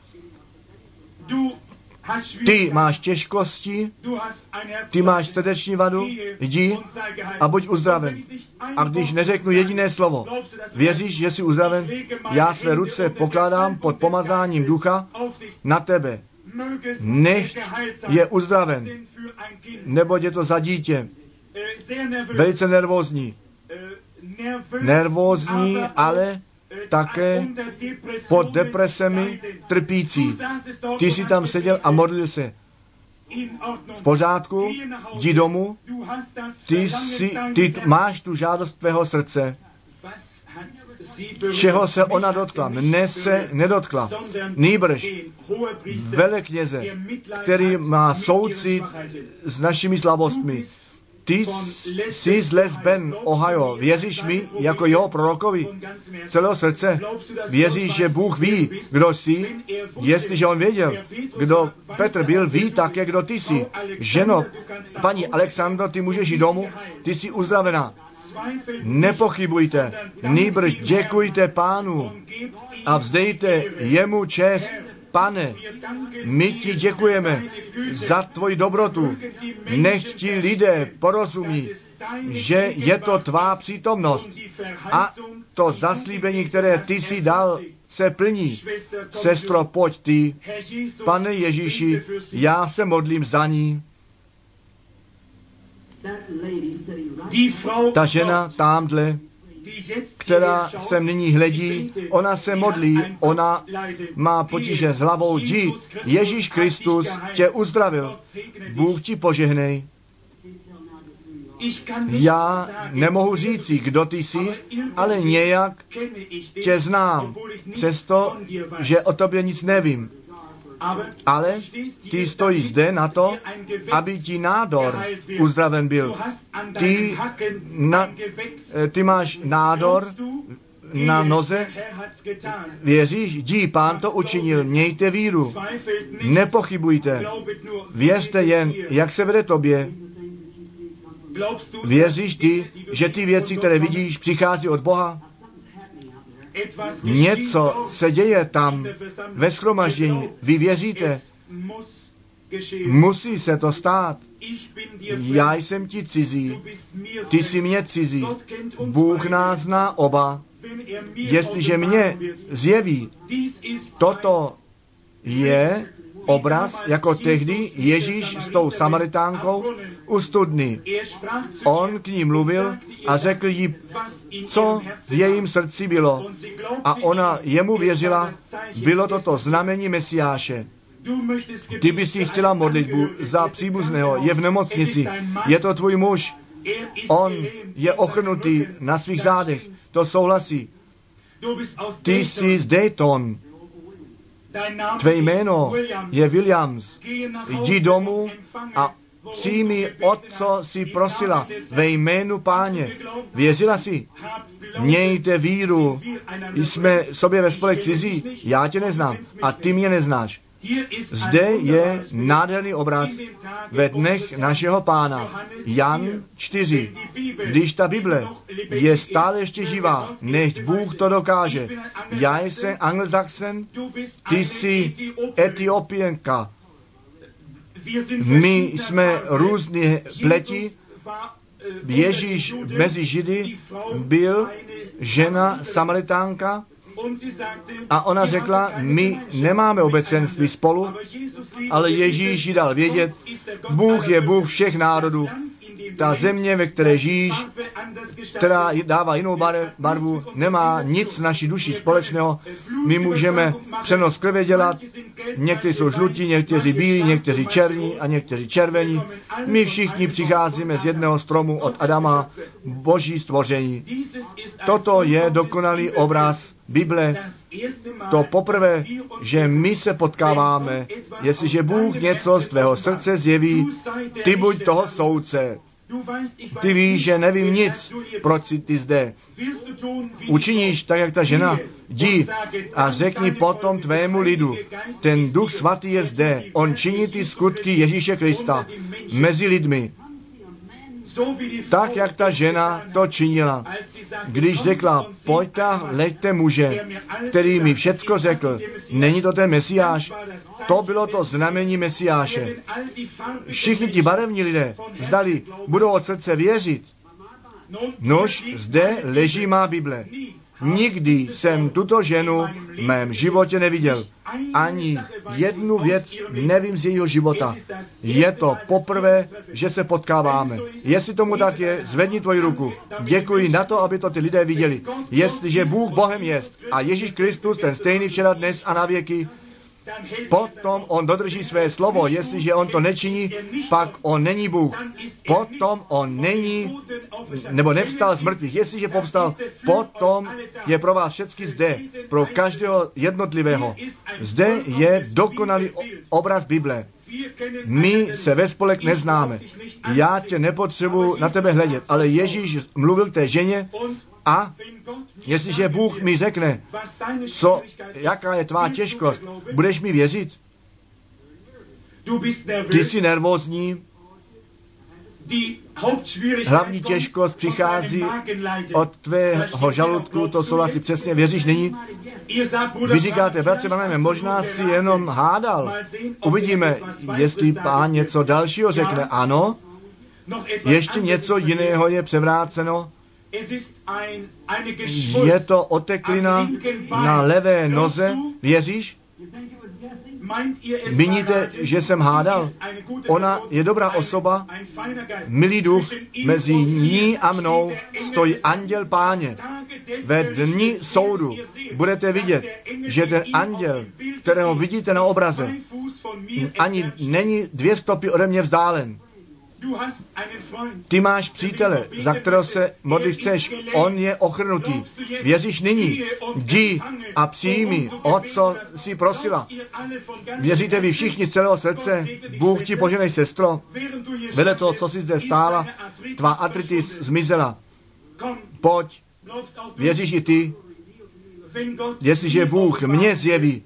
Ty máš těžkosti, ty máš srdeční vadu, jdi a buď uzdraven. A když neřeknu jediné slovo, věříš, že jsi uzdraven, já své ruce pokládám pod pomazáním ducha na tebe. Nechť je uzdraven, neboť je to za dítě. Velice nervózní. Nervózní, ale také pod depresemi trpící. Ty jsi tam seděl a modlil se. V pořádku, jdi domů, ty, jsi, ty máš tu žádost tvého srdce. Čeho se ona dotkla? Mne se nedotkla. Nýbrž velekněze, který má soucit s našimi slabostmi. Ty jsi z Les Ben, Ohio. Věříš mi jako jeho prorokovi celého srdce? Věříš, že Bůh ví, kdo jsi? Jestliže on věděl, kdo Petr byl, ví také, kdo ty jsi. Ženo, paní Alexandro, ty můžeš jít domů, ty jsi uzdravená. Nepochybujte, nýbrž děkujte Pánu a vzdejte jemu čest. Pane, my ti děkujeme za tvoji dobrotu. Nech ti lidé porozumí, že je to tvá přítomnost a to zaslíbení, které ty si dal, se plní. Sestro, pojď ty. Pane Ježíši, já se modlím za ní. Ta žena támhle, která se nyní hledí, ona se modlí, ona má potíže s hlavou. Jdi, Ježíš Kristus tě uzdravil. Bůh ti požehnej. Já nemohu říci, kdo ty jsi, ale nějak tě znám, přesto, že o tobě nic nevím. Ale ty stojíš zde na to, aby ti nádor uzdraven byl. Ty, na, ty máš nádor na noze, věříš, jdi, Pán to učinil, mějte víru, nepochybujte, věřte jen, jak se vede tobě. Věříš ty, že ty věci, které vidíš, přichází od Boha? Něco se děje tam ve shromaždění. Vy věříte? Musí se to stát. Já jsem ti cizí, ty jsi mě cizí. Bůh nás zná oba. Jestliže mě zjeví, toto je obraz, jako tehdy Ježíš s tou Samaritánkou u studny. On k ní mluvil a řekl jí, co v jejím srdci bylo. A ona jemu věřila, bylo toto znamení Mesiáše. Ty bys si chtěla modlitbu za příbuzného, je v nemocnici, je to tvůj muž, on je ochrnutý na svých zádech, to souhlasí. Ty jsi z Dayton, tvé jméno je Williams, jdi domů a přijmi o co jsi prosila ve jménu Páně. Věřila jsi? Mějte víru, jsme sobě ve spolek cizí, já tě neznám a ty mě neznáš. Zde je nádherný obraz ve dnech našeho Pána. Jan čtyři. Když ta Bible je stále ještě živá, nechť Bůh to dokáže. Já jsem Angelsachsen, ty jsi Etiopienka. My jsme různé pleti. Ježíš mezi Židy byl žena Samaritánka, a ona řekla, my nemáme obecenství spolu, ale Ježíš jí dal vědět, Bůh je Bůh všech národů. Ta země, ve které žijíš, která dává jinou barvu, nemá nic s naší duší společného. My můžeme přenos krve dělat, někteří jsou žlutí, někteří bílí, někteří černí a někteří červení. My všichni přicházíme z jedného stromu od Adama, boží stvoření. Toto je dokonalý obraz Bible. To poprvé, že my se potkáváme, jestliže Bůh něco z tvého srdce zjeví, ty buď toho soudce. Ty víš, že nevím nic, proč jsi ty zde. Učiníš tak, jak ta žena, jdi a řekni potom tvému lidu, ten Duch Svatý je zde, on činí ty skutky Ježíše Krista mezi lidmi. Tak, jak ta žena to činila. Když řekla, pojďte, leďte muže, který mi všecko řekl, není to ten Mesiáš? To bylo to znamení Mesiáše. Všichni ti barevní lidé zdali, budou od srdce věřit. Nož, zde leží má Bible. Nikdy jsem tuto ženu v mém životě neviděl. Ani jednu věc nevím z jejího života. Je to poprvé, že se potkáváme. Jestli tomu tak je, zvedni tvoji ruku. Děkuji na to, aby to ty lidé viděli. Jestliže Bůh Bohem jest a Ježíš Kristus, ten stejný včera, dnes a na věky, potom on dodrží své slovo. Jestliže on to nečiní, pak on není Bůh. Potom on není, nebo nevstal z mrtvých. Jestliže povstal, potom je pro vás všechny zde, pro každého jednotlivého. Zde je dokonalý obraz Bible. My se ve spolek neznáme. Já tě nepotřebuji na tebe hledět, ale Ježíš mluvil k té ženě a jestliže Bůh mi řekne, co, jaká je tvá těžkost, budeš mi věřit? Ty jsi nervózní, hlavní těžkost přichází od tvého žaludku, to jsou asi přesně, věříš nyní? Vy říkáte, bratře, Branhame, možná si jenom hádal. Uvidíme, jestli Pán něco dalšího řekne. Ano, ještě něco jiného je převráceno. Je to oteklina na levé noze. Věříš? Míníte, že jsem hádal? Ona je dobrá osoba, milý duch, mezi ní a mnou stojí anděl Páně. Ve dni soudu budete vidět, že ten anděl, kterého vidíte na obraze, ani není dvě stopy ode mě vzdálen. Ty máš přítele, za kterého se modlit chceš. On je ochrnutý. Věříš nyní? Jdi a přijmi, o co jsi prosila. Věříte vy všichni z celého srdce? Bůh ti poženej, sestro. Vedle toho, co jsi zde stála, tvá artritis zmizela. Pojď. Věříš i ty? jestliže Bůh mě zjeví,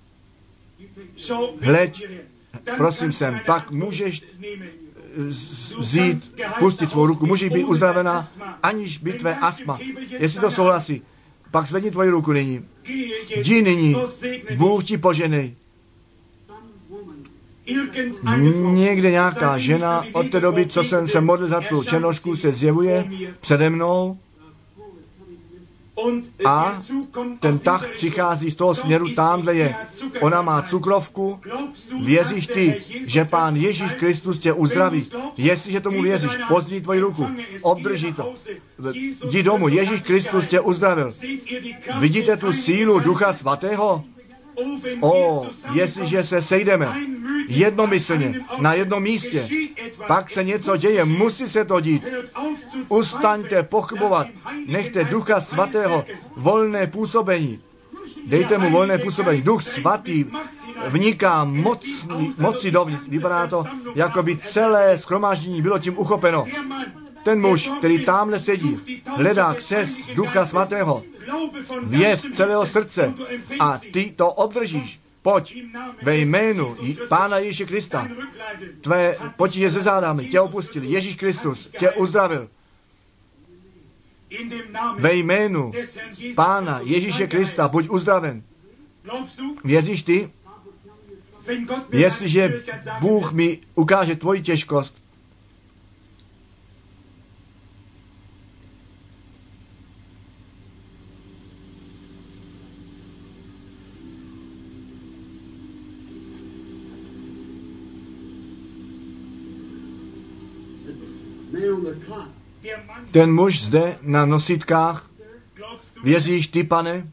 hleď, prosím sem, pak můžeš vzít, pustit svou ruku, můžeš být uzdravená, aniž by tvé astma. Jestli to souhlasí, pak zvedni tvoji ruku nyní. Jdi nyní, Bůh ti poženej. Někde nějaká žena od té doby, co jsem se modlil za tu černošku, se zjevuje přede mnou a ten tah přichází z toho směru, tamhle je. Ona má cukrovku. Věříš ty, že Pán Ježíš Kristus tě uzdraví? Jestliže tomu věříš, pozdní tvoji ruku, obdrží to. Jdi domů, Ježíš Kristus tě uzdravil. Vidíte tu sílu Ducha Svatého? O, jestliže se sejdeme jednomyslně na jednom místě, pak se něco děje, musí se to dít. Ustaňte pochybovat, nechte Ducha Svatého volné působení. Dejte mu volné působení. Duch Svatý vniká mocný, moci dovnitř. Vypadá to, jako by celé shromáždění bylo tím uchopeno. Ten muž, který tamhle sedí, hledá křest Ducha Svatého. Věř celého srdce a ty to obdržíš. Pojď ve jménu Pána Ježíše Krista. Tvé potíže se zádami tě opustili. Ježíš Kristus tě uzdravil. Ve jménu Pána Ježíše Krista buď uzdraven. Věříš ty? Jestliže Bůh mi ukáže tvoji těžkost, ten muž zde na nosítkách, věříš ty, pane?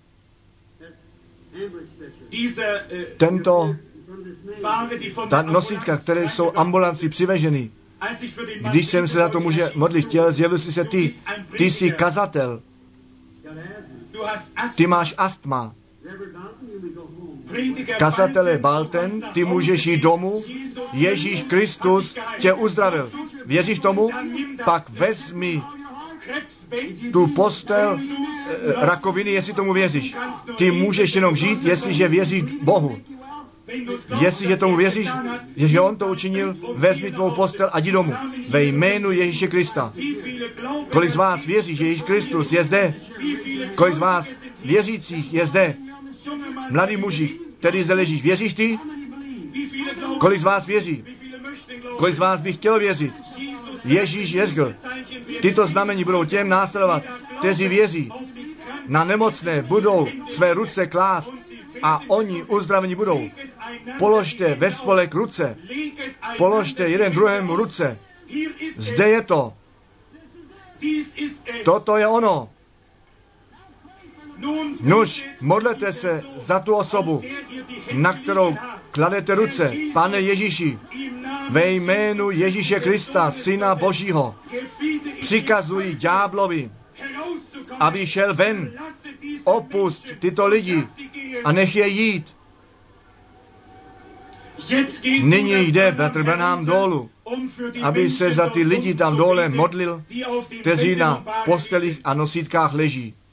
Tento, ta nosítka, které jsou ambulanci přiveženy, když jsem se za to muže modlit chtěl, zjevil jsi se ty, ty jsi kazatel, ty máš astma. Kazatele Balten, ty můžeš jít domů, Ježíš Kristus tě uzdravil. Věříš tomu? Pak vezmi tu postel e, rakoviny, jestli tomu věříš. Ty můžeš jenom žít, jestliže věříš Bohu. Jestliže tomu věříš, že on to učinil, vezmi tvou postel a jdi domů. Ve jménu Ježíše Krista. Kolik z vás věří, že Ježíš Kristus je zde? Kolik z vás věřících je zde? Mladý muži, který zde ležíš, věříš ty? Kolik z vás věří? Kolik z vás by chtělo věřit? Ježíš řekl, tyto znamení budou těm následovat, kteří věří. Na nemocné budou své ruce klást a oni uzdraveni budou. Položte ve spolek ruce. Položte jeden druhému ruce. Zde je to. Toto je ono. Nuž, modlete se za tu osobu, na kterou kladete ruce. Pane Ježíši, ve jménu Ježíše Krista, Syna Božího, přikazuji ďáblovi, aby šel ven. Opust tyto lidi a nech je jít. Nyní jde bratr Branham dolů, aby se za ty lidi tam dole modlil, kteří na postelích a nosítkách leží.